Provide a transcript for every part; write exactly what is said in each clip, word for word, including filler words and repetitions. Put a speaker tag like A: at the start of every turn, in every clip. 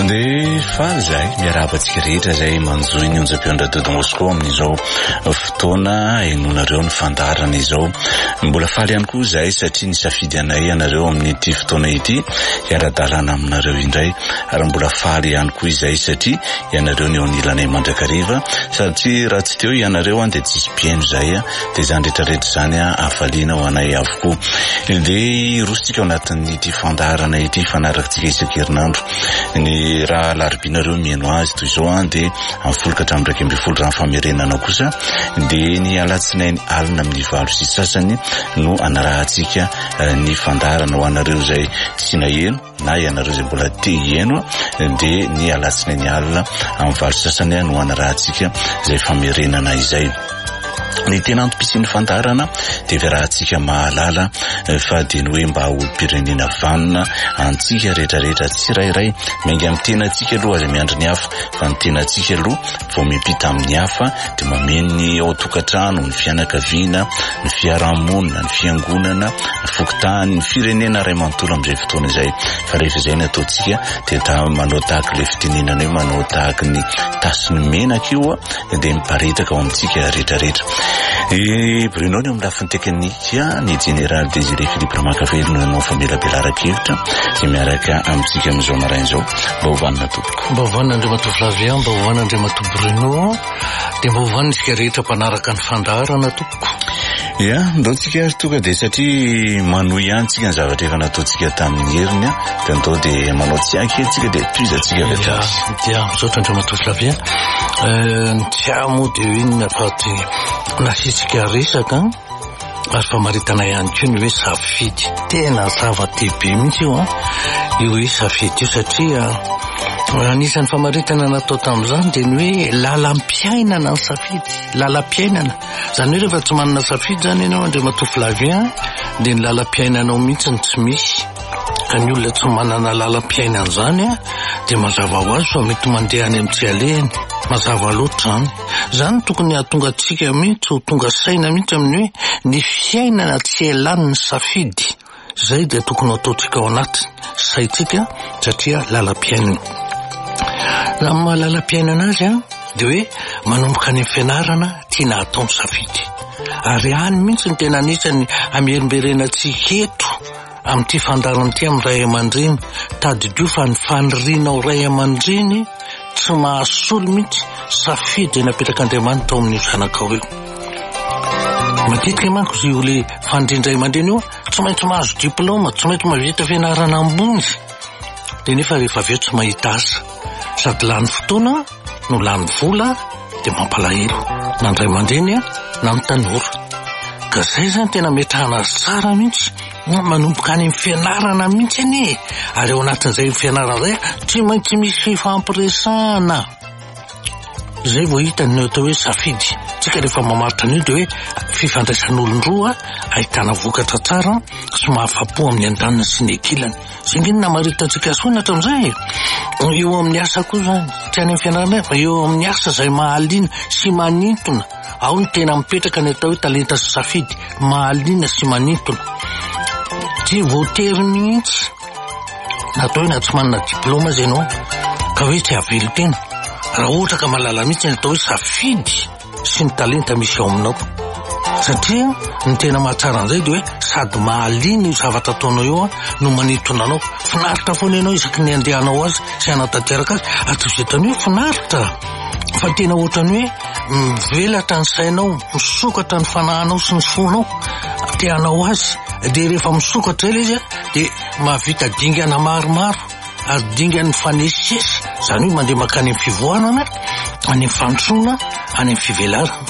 A: Mandeha faly zay miarabantsika rehetra zay manjoy ny onjam-peon'ny radio Moscou amin'izao fotoana enonareo ny fandarana izao. Mbola faly ihany koa zay satria nisafidy anay anareo amin'ity fotoana ity hiara-dalàna aminareo indray, ary mbola faly ihany koa izay satria ianareo ny eo anilanay mandrakariva, satria raha tsy teo ianareo an dia tsisy mpiaino zay a, dia zany rehetrarehetra zany a afaliana ho anay avokoa. Dia rositsika ao anatin'ity fandarana ity fanarakantsika isan-kerinandro. Ny raha larobinareo mihaino azy toy izao an dia amin'ny folo ka hatramin'ny iraika ambin'ny folo raha famerenana kosa dia ny alatsinainy alina amin'ny valo sy sasany no anarahantsika ny fandarana ho anareo zay tsy naheno na ianareo zay mbola te hihaino, dia ny alatsinainy alina amin'ny valo sy sasany no anarahantsika zay famerenana izay. Ny tena antom-pisian'ny fandarana dia fiarahantsika mahalala fa dia ny hoe mba olom-pirenena vanona antsika rehetrarehetra, tsy rairay miainga amin'ny tenantsika aloha aza miandry ny hafa, fa ny tenantsika aloha vao miampita amin'ny hafa dia mameno ny ao tokantrano, ny fianakaviana, ny fiarahamonina, ny fiangonana, ny fokotany, ny firenena ray manontolo amin'izay fotoana izay. Fa rehefa izay ny ataontsika dia manao tahaka ilay fitenenana hoe manao tahaka ny tasiny menaka io dia miparitaka ao amintsika rehetrarehetra. E Bruno ny amin'ny lafiny teknika ny Général Désiré Philippe Ramakavelo nanao famelabelara-kevitra sy miaraka amintsika amin'izao marain'izao. Mba hovanina tompoko.
B: Mba hovanina Andriamatoa Flavien, mba hovanina Andriamatoa Bruno, dia mba hovanina isika rehetra mpanaraka ny fandarana tompoko.
A: Ya, ndaontsika azy toka dia satria manohy ihany tsika ny zavatra efa nataontsika tamin'ny heriny dia andao dia manao tsiaky antsika dia toizantsika avy atrany.
B: Dia misaotra Andriamatoa Flavien, ny tia moa dia inona fa dia nasitsika resaka ary fa maritana ihany koa ny hoe safidy, tena zava-dehibe mihitsy io io hoe safidy io, satria anisan'ny famaritana natao tamin'izany dia ny hoe lalam-piainana ny safidy, lalam-piainana zany hoe rehefa tsy manana safidy zany ianao Andriamatoa Flavien dia ny lalam-piainanao mihitsy ny tsy misy. Ka ny olona tsy manana lalam-piainana zany dia mazava ho azy fa mety mandeha any amin'ny tsy alehany, mazava loatra zany. Zany tokony hahatonga antsika mihitsy ho tonga saina mihitsy amin'ny hoe ny fiainana tsy elan'ny ny safidy, zay dia tokony ataontsika ao anatiny saitsika satria lalam-piainana. Raha maha lalam-piainana azy dia hoe manomboka any amin'ny fianarana tiana atao ny safidy, ary any mihitsy ny tena anisany amerimberenantsika eto amin'ity fandarana ity amin'ny ray aman-dreny. Tadidio fa ny fanirianao ray aman-dreny tsy mahasolo mihitsy safidy napetraka-Andriamanitra tao amin'io zanakao io. Matetika manko izy io le fanindray aman-dreny io tsy maintsy mahazo diplôma, tsy maintsy mahavita fianarana ambony, dia nefa rehefa avy eo tsy mahita asa, sady lany fotoana no lany vola dia mampalahelo na ny ray aman-dreny na ny tanora. Ka zay zany tena metrahana tsara mihitsy manomboka any amin'ny fianarana mihitsy anie, ary ao anatin'izay fianarana izay tsy maintsy misy fifampiresahana. Zay vao hita ny atao hoe safidy. Tsika rehefa mamaritra an'io dia hoe fifandraisan'olon-droa ahitana vokatra tsara sy mahafa-po amin'ny andaniny sy ny ankilany. Zay ngeny namaritantsika soa hatramin'izay. Eo amin'ny asa koa zany, tsy any amin'ny fianarana fa eo amin'ny asa izay mahaliana sy manintona. Ao ny tena mipetraka ny atao hoe talenta sy safidy, mahaliana sy manintona. Tsy voatery mihitsy natao hoe na tsy manana diplôma zay ianao ka hoe tsy havelo tena, raha ohatra ka mahalala mihitsy ny atao hoe safidy sy ny talenta misy ao aminao, satria ny tena mahatsara an'izay dia hoe sady mahaliana io zavatra ataonao eo no manintona anao. Finaritra foana ianao isaky ny andehanao azy sy anatanteraka azy, atosietany hoe finaritra, fa tena ohatrany hoe mivelatra ny sainao, misokatra ny fanahinao sy ny fonao, teanao azy. Dia rehefa misokatra ela izy dia mahavita dingana maromaro, ary dingana fanesesy, zany hoe mandeha makany amin'ny fivoarana, any amin'ny fandrosoana, any amin'ny fivelarana.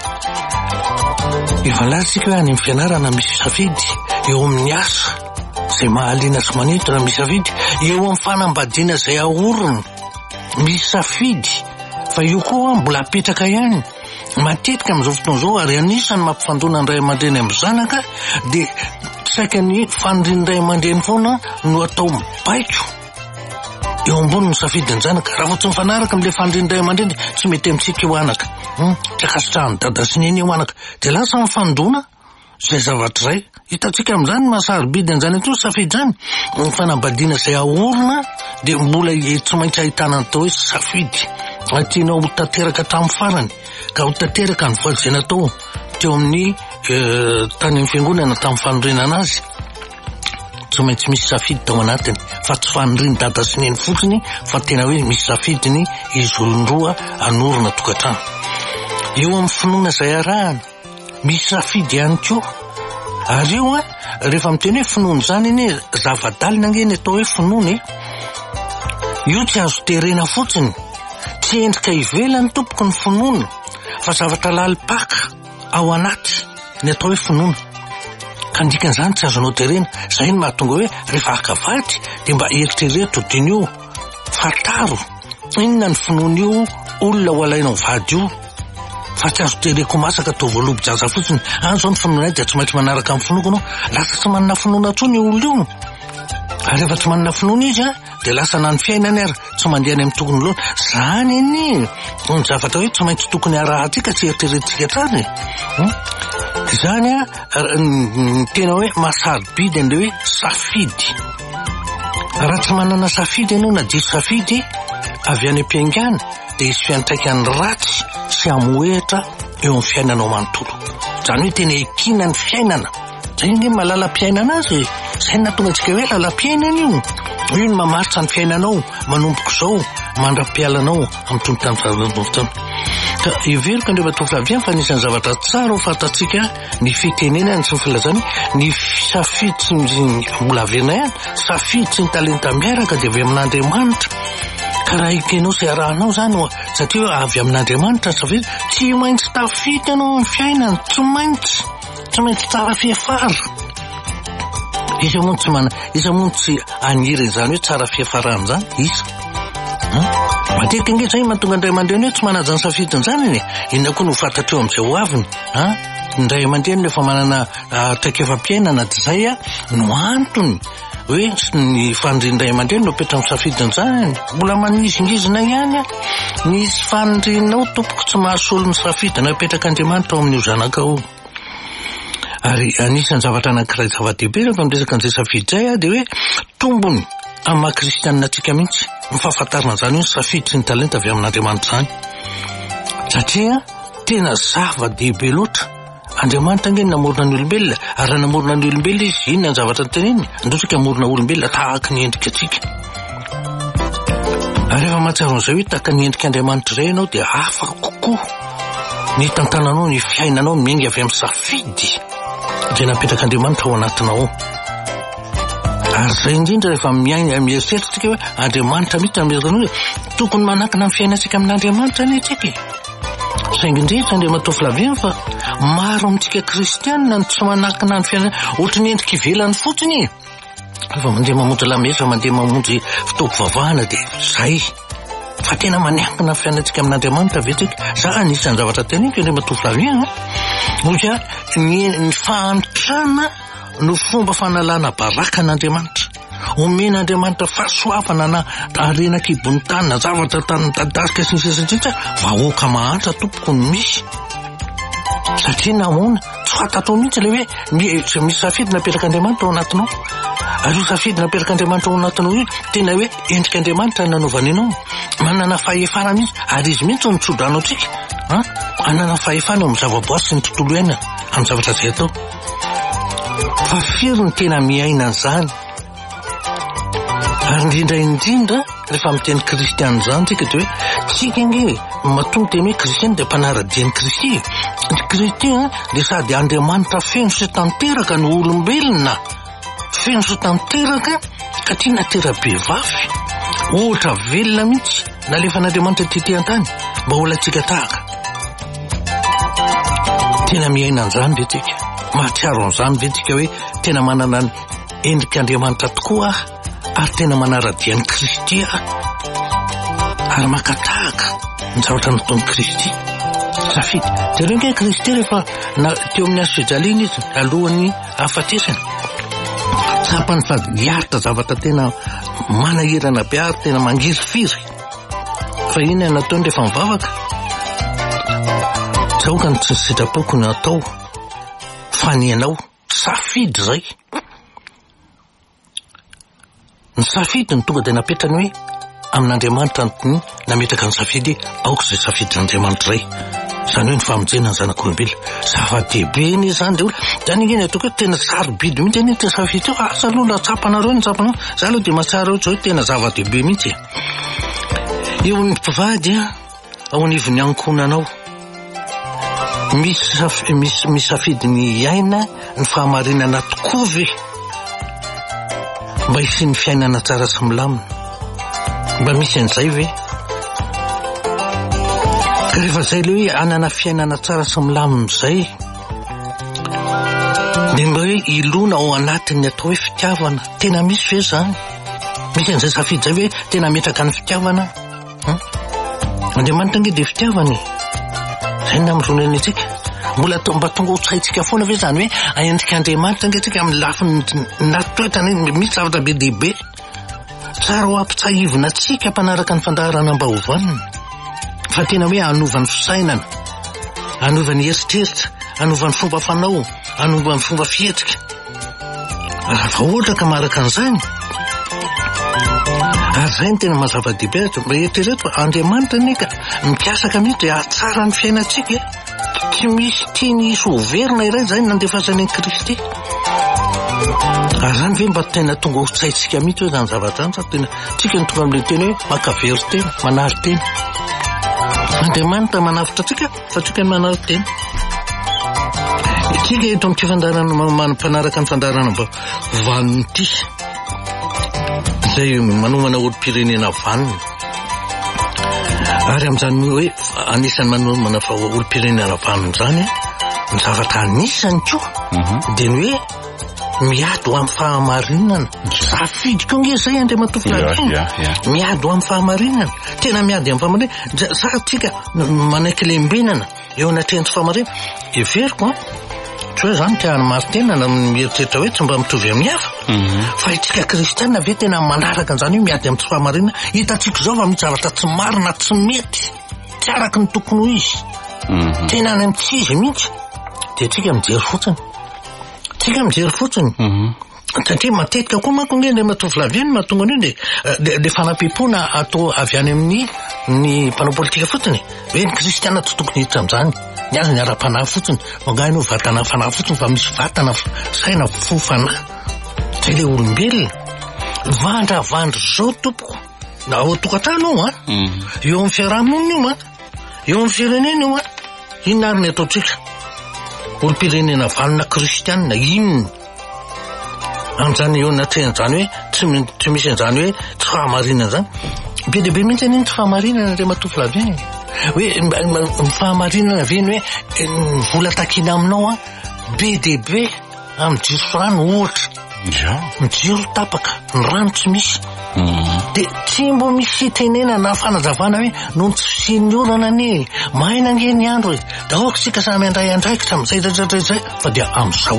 B: Efa latsika hoe any amin'ny fianarana misy safidy, eo amin'ny asa izay mahaliana sy manintona misy safidy, eo amin'ny fanambadiana izay ahorona misy safidy, fa io koa mbola apetraka ihany. Matetika amin'izao fotoana izao ary anisany mampifandona ny ray aman-dreny amin'ny zanaka dia saika ny fanirian'ny ray aman-dreny foana no atao mibaiko eo ambony ny safidiny zanaka. Raha vao tsy mifanaraka amin'ilay fanirian'ny ray aman-dreny tsy mety amintsika eo anaka, tsy akasitrahan'ny dada sy neny eo anaka, dia lasa mifandona zay zavatra izay. hitantsika amin'izany mahasarobidy an'izany atao safidy zany ny fanambadiana izay aorona dia mbola tsy maintsy ahitana ny atao hoe safidy tianao ho tanteraka tamin'ny farany ka ho tanteraka ny voly izay natao teo amin'ny tany amin'ny fiangonana tamin'ny fanorenana azy tsy maintsy misy safidy tao anatiny fa tsy faniriany dada sy neny fotsiny fa tena hoe misy safidiny izy olon-droa anorona tokantrano. Eo amin'ny finoana izay arahana misy safidy ihany koa ary io a rehefa miteny hoe finoana izany iny zavadalina angeny atao hoe finoana io tsy azo terena fotsiny tsy endrika ivelany tompoko ny finoana fa zavatra lalipaka ao anaty ny atao hoe finoana ka ndikan'izany tsy azonao terena. Izay ny mahatonga hoe rehefa akavady dia mba eritrereto diny io fataro inona ny finoana io olona ho alainao vady io fa tsy azo tereko masaka atao voalobo-jaza fotsiny an'izao ny finoana dia tsy maintsy manaraka amin'ny finoako anao lasa tsy manana finoana intsony io olona io ary rehefa tsy manana finoana izy a dia lasa na ny fiainany ary tsy mandeha any amin'ny tokony loana zany iny ny zavatra hoe tsy maintsy tokony arahantsika tsy eritreretintsika trany izany a tena hoe mahasarobidy an'ilay hoe safidy. Raha tsy manana safidy ianao na diso safidy avy any am-piaingana dia isy fiantraikany ratsy sy amoehitra eo amin'ny fiainanao manontolo. Izany hoe tena ekina ny fiainana zay ny malalam-piainana azy izay natonga antsika hoe lalam-piainana io io ny mamaritra ny fiainanao manompoko izao mandra-pialanao amin'ny tontany fahalalofotana. Ka iveroka andreo tovolaviany fa nisan'ny zavatra tsara ho fantatsika ny fitenenany sy ny filazany ny safidy sy ny mbola averina ihany safidy sy ny talenta miaraka dia avy amin'Andriamanitra ka raha ekenao sy arahanao zany satria avy amin'Andriamanitra safidy tsy maintsy tafity ianao amin'ny fiainana tsy maintsy tsy maintsy tsara fiafara izy moa tsy mana izy moa tsy aniry izany hoe tsara fiafarana zany izy matetika inge zay mahatonga indray aman-dreny hoe tsy manaja ny safidiny zany iny inona koa no fantatreo amin'izay ho aviny indray aman-dreny rehefa manana traikefa-piainana dia zay a no antony hoe ny fanindray aman-dreny no apetra amin'ny safidiny zany mbola manizingizina ihany a nisy fanindrinao tompoko tsy mahasolo ny safidina apetraka Andriamanitra ao amin'io zanakao. Ary anisan'ny zavatra anankiray zava-dehibe rehefa miresaka an'izay safidy zay a dia hoe tombony amin'ny maha-kristianina antsika mihitsy ny fahafantarana zany hoe safidy sy ny talenta avy amin'Andriamanitra zany satria tena zava-dehibe loatra. Andriamanitra angeny namorona ny olombelona ary raha namorona ny olombelona izy inona ny zavatra teneniny andosika morona olombelona tahaka ny endrika atsika ary rehefa mahatsiaro an'izay hoe tahaka ny endrika Andriamanitra izay ianao dia afaka kokoa ny tantananao ny fiainanao miainga avy amin'ny safidy izay napetraka Andriamanitra ao anatinao ary zay indrindra rehefa miaina mieritreritsika hoe Andriamanitra mihitsy nametraka hoe tokony manakina ny fiainantsika amin'Andriamanitra ny tsika saingy indrindra andray matofolaviana fa maro amintsika kristianina ny tsy manakina ny fiainana ohatra ny endrika ivelany fotsiny rehefa mandeha mamonjy lamesa mandeha mamonjy fitaovam-bavahana dia zay fa tena maniankina ny fiainantsika amin'Andriamanitra vetsika zany isan'ny zavatra teneniko andray matofolaviana ohatra ny fahantrana no fomba fanalana baraka an'Andriamanitra omen'Andriamanitra fahasoavana na arenak'ibony tany na zavatra tany midadasika sy ny sisasitsitsy vahoaka mahantra tompoko ny misy satria namoana tsy fantatro mihitsy le hoe misy safidy napetraka Andriamanitra ao anatinao ary io safidy napetraka Andriamanitra ao anatinao io tena hoe endrika Andriamanitra nanaovana ianao manana fahefana mihitsy ary izy mihitsy ny tsodranao tsika anana fahefana amin'ny zavaboary sy ny tontolo iainana amin'ny zavatra zay atao fa firy ny tena miaina an'izany ary indrindra indrindra rehefa miteny kristiana zany tsika dia hoe tsika inge matonga teny hoe kristiana dia mpanara-dian'ny Kristy ny Kristy dia sady Andriamanitra feno sy tanteraka ny olombelona feno sy tanteraka ka tia natera-behivavy ohatra velona mihitsy nalefan'Andriamanitra tety an-tany mba ho latsika tahaka tena miaina an'izany ve tsika mahatsiaro an'izany ve tsika hoe tena manana ny endrik'Andriamanitra tokoa ary tena manara-dian'ny Kristy ary makatahaka ny zavatra nataon'ny Kristy safidy zareo nge Kristy rehefa teo amin'ny azo fijaliana izy alohan'ny hafatesany sapany fa hiaritra zavatra tena manahirana be ary tena mangirifiry fa iny nataony rehefa mivavaka tsaoka ny tsy sitrapoko ny atao fa ny ianao safidy zay. Ny safidy ny tonga dia napetrany hoe amin'Andriamanitra ny nametraka ny safidy aoka izay safidin'Andriamanitra izay. Izany hoe ny famonjena ny zanak'olombelona. Zava-dehibe ny izany dia olona. Izany iny ataoko hoe tena sarobidy mihitsy any ty safidy io. Asa aloha na tsapanareo ny tsapanao. Za aloha dia mahatsara ohatry hoe tena zava-dehibe mihitsy. Eo ny mpivady ao anivon'ny ankonanao. Misy saf- misy misafidy ny aina ny fahamarinana tokoa ve mba hisy ny fiainana tsara sy milamina. Mba misy an'izay ve? Ka rehefa izay le hoe anana fiainana tsara sy milamina izay dia mba hoe ilona ao anatin'ny atao hoe fitiavana. Tena misy ve zany? Misy an'izay safidy izay hoe tena metraka ny fitiavana? Andriamanitra nge dia fitiavany. Izay na mironeny antsika. Mbola mba tonga ho tsaintsika foana ve zany hoe aendrika Andriamanitra nge tsika amin'ny lafiny natoetany misy zavatra be dehibe. Tsara ho ampitsahivina tsika mpanaraka ny fandaharana mba hovanina. Fa tena hoe anovany fisainana, anovany eritreritra, anovany fomba fanao, anovany fomba fietrika. Raha ohatra ka maraka an'izany, ary izay ny tena mazava-dehibe. Mba eritrereto fa Andriamanitra nika mikasaka mihitsy dia ahatsara ny fiainantsika. Tsy misy tiany hisy overina iray izay nandefasany Kristy. Ary izany ve mba tena tonga ho tsaintsika mihitsy hoe izany zavatra izany. Sa tena tsika ny tonga amin'ilay teny hoe makavery tena, manary tena. Andriamanitra manavitra tsika fa tsika ny manary tena. Tsika eto amin'ity fandarana mampanaraka ny fandarana mba vaniny ity izay manomana olo-pirenena vaniny. Ary amin'izany hoe anisany manomana fa olo-pirenena vaniny izany ny zavatra anisany koa dia ny hoe miady ho amin'ny fahamarinana. Safidy koa nge izay Andriamanitra filaviana. Miady ho amin'ny fahamarinana. Tena miady amin'ny fahamarinana. Sa tsika manaiky lembenana eo anatrehan'ny fahamarinana. Everiko a tsy hoe izany tiany martena na mieritreritra hoe tsy mba mitovy amin'ny hafa. Fa itsika kristianina ve tena manaraka an'izany hoe miady amin'ny fahamarinana. Hitantsika izao fa misy zavatra tsy marina, tsy mety, tsy araka ny tokony ho izy. Tena any amin'ny tsy izy mihitsy dia tsika mijery fotsiny. Tsika mijery fotsiny. Satria matetika koa manko nge ilay matovy laviany mahatonga an'io dia dia fanampim-pona atao avy any amin'ny ny mpanao politika fotsiny. Hoe ny kristianina tsy tokony hiditra amin'izany. Ny azy ny ara-panahy fotsiny. Mangano vatana fanahy fotsiny fa misy vatana saina fo fanahy. Izay ilay olombelona. Vandravandro zao tompoko. Na ao an-tokantrano io a. Eo amin'ny fiarahamonina io a. Eo amin'ny firenena io a. Inona ary ny ataontsika? Olo-pirenena valina kristianina inona? Amin'izany eo anatrehan'izany hoe tsy misy an'izany hoe tsy fahamarinana izany. Be dia be mihitsy an'iny tsy fahamarinana Andriamanitra filaviana. Hoe ny fahamarinana ve ny hoe vola takina aminao a be dia be amin'ny jiro rano ohatra. Ny jiro tapaka, ny rano tsy misy. Dia tsy mbo misy tenena na fanazavana hoe noho ny tsy fisian'ny orana anie maina nge ny andro e. Da aoka sika samy andray andraikitra amin'izay zay fa dia amin'izao.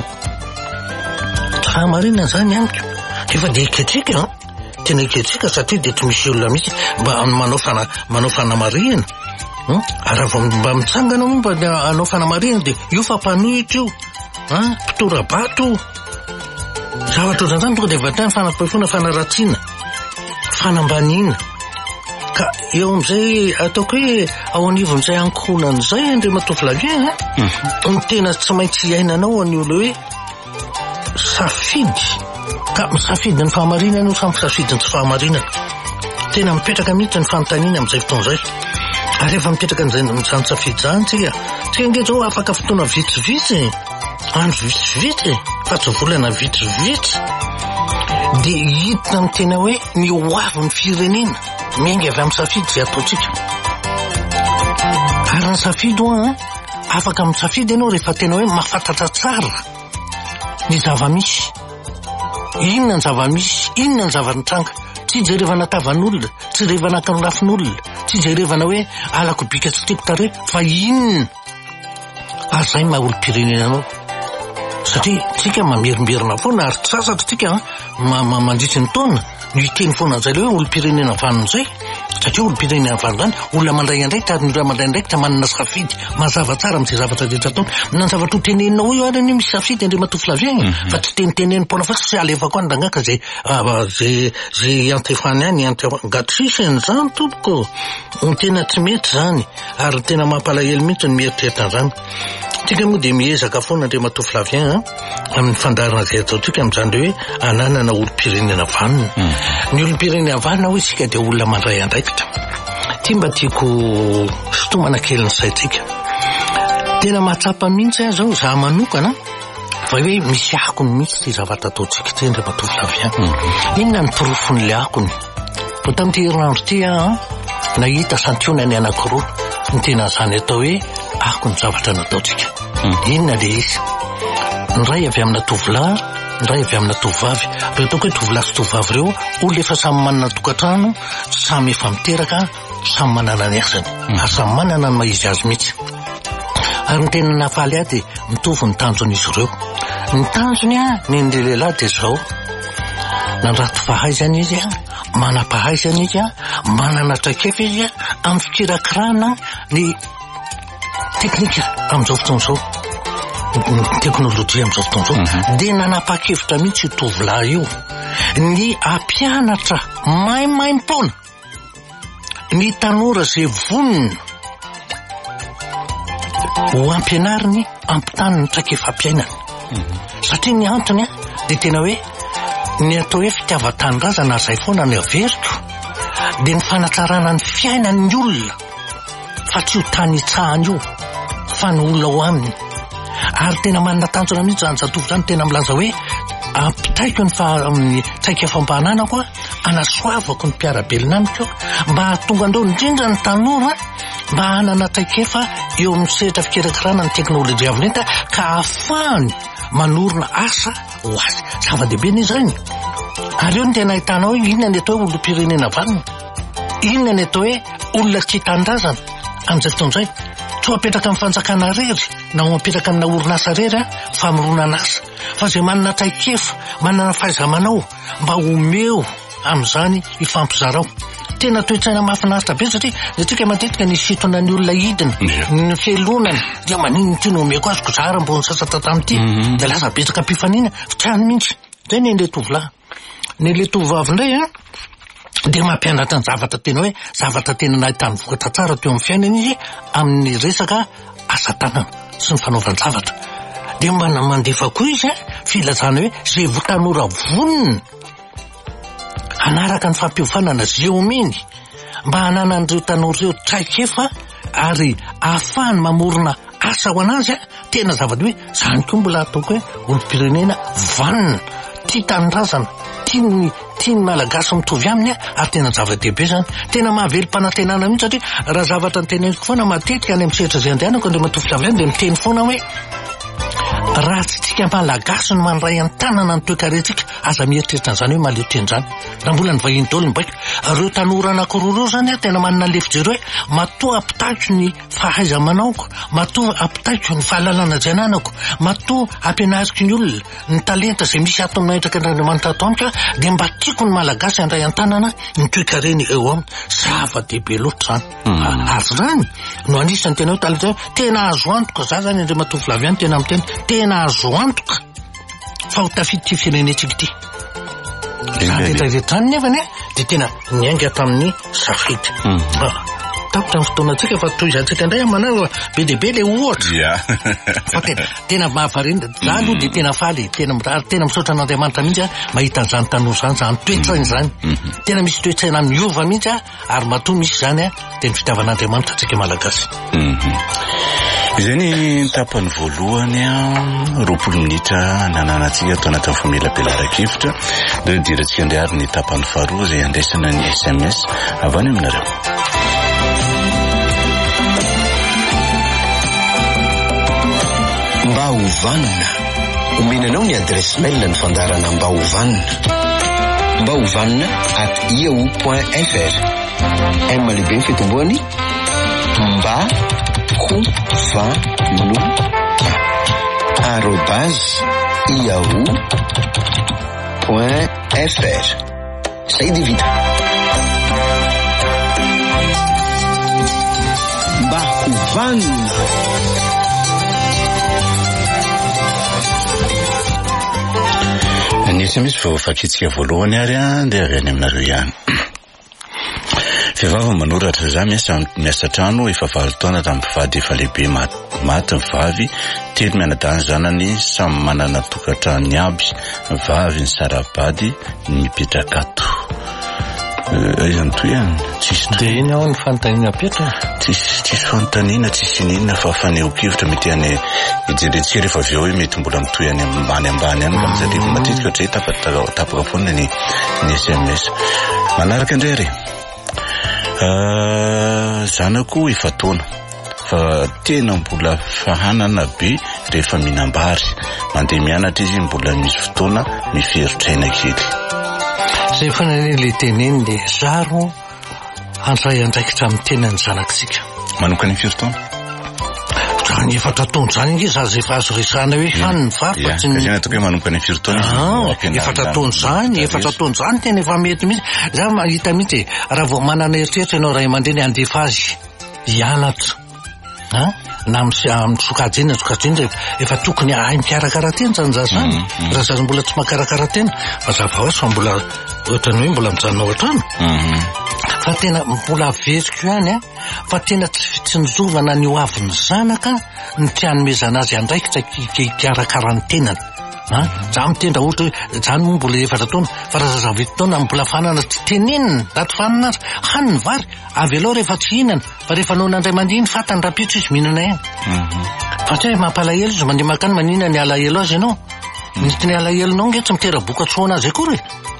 B: Fahamarinana izany amiko. Efa dia iketrika a. Tena iketrika satria dia tsy misy olona mihitsy mba manao fana manao fanamarihana. Ary vao mba mitsangana moa mba hanao fanamarihana dia io fa mpanohitra io. Mpitorabato. Zavatra ohatr'izany tonga dia vatany fanam-pifona fanaratsiana. Fanambaniana. Ka eo amin'izay ataoko hoe ao anivon'izay ankonan'izay Andriamanitra filaviana ny tena tsy maintsy iainanao any olo hoe safidy. Ka misafidy ny fahamarinana io samy misafidy ny tsy fahamarinana. Tena mipetraka mihitsy ny fanontaniana amin'izay fotoana izay. Ary rehefa mipetraka n'izany safidy izany tsika tsika nge zao afaka fotoana vitsivitsy, andro vitsivitsy, fa tsy volana vitsivitsy dia hita ny tena hoe ny hoavin'ny firenena miainga avy amin'ny safidy izay ataontsika. Ary ny safidy ho afaka misafidy ianao rehefa tena hoe mahafantatra tsara ny zava-misy. Inona ny zava-misy, inona ny zava-nitranga. Tsy jerevana tavan'olona, tsy jerevana kanolafin'olona, tsy jerevana hoe alako bika tsy tiako tare fa inona. Ary izay maha olo-pirenenanao. Satria tsika mamerimberina foana ary tsy sasatra tsika mandritry ny taona no hiteny foana an'izay le hoe olo-pirenena vaniny izay satria olom-pirenena avany zany olona mandray andraikitra ary ny olona mandray andraikitra manana safidy mazava tsara amin'izay zavatra rehetra ataony na ny zavatra ho teneninao io ary misy safidy Andriamatoa Flavien fa tsy tenitenenimpoana fa tsy alefako any dangaka zay zay zay antefany any antegatrisen zany tompoko tena tsy mety zany ary tena mampalahelo mihitsy ny mieritreritra zany. Tika moa dia miezaka foana Andriamatoa Flavien amin'ny fandarana izay ataontsika amin'izany hoe ananana olom-pirenena vanina. Ny olom-pirenena vanina hoe isika dia olona mandray andraikitra. Ty mba tiako sotomana kely ny saitsika. Tena mahatsapa mihitsy zao zaho manokana fa hoe misy akony mihitsy ty zavatra ataontsika ty Andriamatoa Flavien. Inona ny porofon'ilay akony? Vao tamin'ity herinandro ty nahita santionany anankiroa ny tena zany atao hoe akony zavatra nataontsika. Inona le izy? Ny ray avy amina tovolahy, ny ray avy amina tovavy. Reo ataoko hoe tovolahy sy tovavy reo olona efa samy manana tokantrano, samy efa miteraka, samy manana ny asany, ary samy manana ny mahizy azy mihitsy. Ary ny tena nafaly ahy dia mitovy ny tanjon'izy ireo. Ny tanjony a ny ny lehilahy dia zao nandrato fahaizana izy a, manam-pahaizana izy a, manana traikefa izy a amin'ny fikirakirana ny teknika amin'izao fotoana izao, teknôlôjia amin'izao fotoana izao, dia nanapa-kevitra mihitsy io tovolahy io ny ampianatra maimaim-poana ny tanora izay vonona ho ampianariny ampitany ny traikefa ampiainany. Satria ny antony a dia tena hoe ny atao hoe fitiavan-tanindrazana izay foana ny averiko dia ny fanatsarana ny fiainan'ny olona fa tsy ho tany itsahany io fa ny olona ho aminy. Ary tena manana tanjona mihitsy zany zatovo zany tena milaza hoe ampitaiko ny fa amin'ny traikefa ampananako a anasoavako ny mpiara-belinamiko mba hahatonga andao indrindra ny tanora mba hanana traikefa eo amin'ny sehatra fikirakirana ny teknôlôjia avinenta ka ahafahany manorina asa ho azy. Zava-dehibe ny izany. Ary eo ny tena ahitanao hoe inona ny atao hoe olom-pirenena vanina, inona ny atao hoe olona tsy tanindrazana amin'izay fotoan'izay. Tsy ho apetraka amin'ny fanjakana rery na ho apetraka amina orinasa rery a famoronana asa fa izay manana traikefa, manana fahaiza-manao mba homeo amin'izany ifampizarao. Tena toe-tsaina mahafinaritra be satria atsika matetika ny sitona ny olona hidina ny fielonana dia maninona ty no omeko azoko zara mbony sasatra tamin'ity dia lasa betsaka mpifaniana fitrano mihitsy. Zay ny le tovolahy. Ny le tovavy indray a dia mampianatra ny zavatra tena hoe zavatra tena nahitany vokatra tsara teo amin'ny fiainana izy amin'ny resaka asa tanana sy ny fanaovana zavatra. Dia mba mandefa koa izy a filazana hoe zay votanora vonona anaraka ny fampiofanana zay omeny mba hanana an'ireo tanora ireo traikefa ary ahafahany mamorona asa ho anazy a tena zavatra hoe zany koa mbola ataoko hoe olom-pirenena vanina tia tanindrazana tiany tiany malagasy mitovy aminy a ary tena zava-dehibe zany. Tena mahavelo mpanantenana mihitsy satria raha zavatra ny teneniko foana matetika any amin'ny sehatra izay andehanako Andriamatoa Flavien dia miteny foana hoe raha tsy tsika malagasy no mandray an-tanana ny toe-karetsika aza mieritreritra an'izany hoe maleo teny zany. Raha mbola ny vahiny daholo mibaiko reo tanora anankiroa reo zany a tena manana lefijero hoe matoa ampitaiko ny fahaiza-manaoko, matoa ampitaiko ny fahalalana izay ananako, matoa ampianariko ny olona ny talenta izay misy ato amin'ny ahitraka Andriamanitra ataonka dia mba tiako ny malagasy handray an-tanana ny toe-kareny eo aminy. Zava-dehibe loatra zany. Ary zany no anisany tena hoe talenta tena azo antoka za zany Andriamatoa Flavien tena amin'ny teny tena azo antoka fa ho tafidy ty firenentsika ity. Zany rehetrarehetra any nefany dia tena niainga tamin'ny safidy. Tapitra ny fotoanantsika fa toy izantsika indray manao be dia be le ohatra. Fa tena tena mahavarina za aloha dia tena faly tena tena misaotra an'Andriamanitra mihitsy a mahita an'izany tanora zany zany toe-tsaina zany. Tena misy toe-tsaina miova mihitsy a ary matoa misy zany a dia ny fitiavan'Andriamanitra antsika malagasy.
A: Izay ny tapany voalohany a roapolo minitra nananantsika tao anatin'ny famelabelaran-kevitra dia dirantsika indray ary ny tapany faharoa izay andraisana ny S M S avy any aminareo.
C: Mba hovanina omenanao ny adresy mail ny fandarana mba hovanina mba hovanina at yahoo point fr m lehibe ny fitomboany mba hovanina arobase yahoo point fr. Zay dia vita. Ovanna.
A: Anisy misy vao fakitsika voalohany ary a dia avy any aminareo ihany. Vehivavy manoratra za miasa miasa trano efa valo taona tamin'ny mpivady efa lehibe maty ny vavy, telo mianadahy ny zanany samy manana tokantrano aby, vavy ny sarabady ny mipetraka ato. Izany toy ihany tsisy
B: dia iny ao ny fanontaniana petra
A: tsisy tsisy fanontaniana tsisy inina fa faneho-kevitra mety any ijerentsika rehefa avy eo hoe mety mbola mitoy any ambany ambany any ka mizadeko matetika ohatray tapaka tapaka foana ny ny S M S. Manaraka indray re zanako efa taona fa tena mbola fahanana be rehefa mihinam-bary, mandeha mianatra izy mbola misy fotoana miferotraina kely.
B: Zay fanany le teneny le zaro andray andraikitra amin'ny tenany zanakitsika.
A: Manoka ny firy taona?
B: Zany efatra taona zany inge za zay efa azo resahana hoe haniny vary fa tsy
A: ny atoko hoe manoka ny firy taona izy.
B: Efatra taona zany, efatra taona zany tena efa mety mihitsy. Za mahita mihitsy raha vao manana eritreritra ianao ray aman-dreny handefa azy hianatra. Ha? Na amin'ny sokajina sokajina efa tokony ahay mikarakara tena zany za zany. Raha za mbola tsy makarakara tena fa za fa fa mbola ohatrany hoe mbola mijanona ohatrany. Fa tena mbola veriko ihany a fa tena tsy fitsinjovana ny hoavin'ny zanaka ny tianomezana azy andraikitra hikarakara ny tenany. Ha? Za mitendra ohatra hoe zany moa mbola efatra taona fa raha za vito taona mbola fanana tsy tenenina daty fanana azy haniny vary avy aloha rehefa tsy hinana fa rehefa noana andray mandiny fatany rapitso izy mihinana ihany. Fa tsy hoe mampalahelo izy mandeha makany manina ny alahelo azy ianao. Misy ny alahelonao nge tsy mitera-boka tsoana azy akory.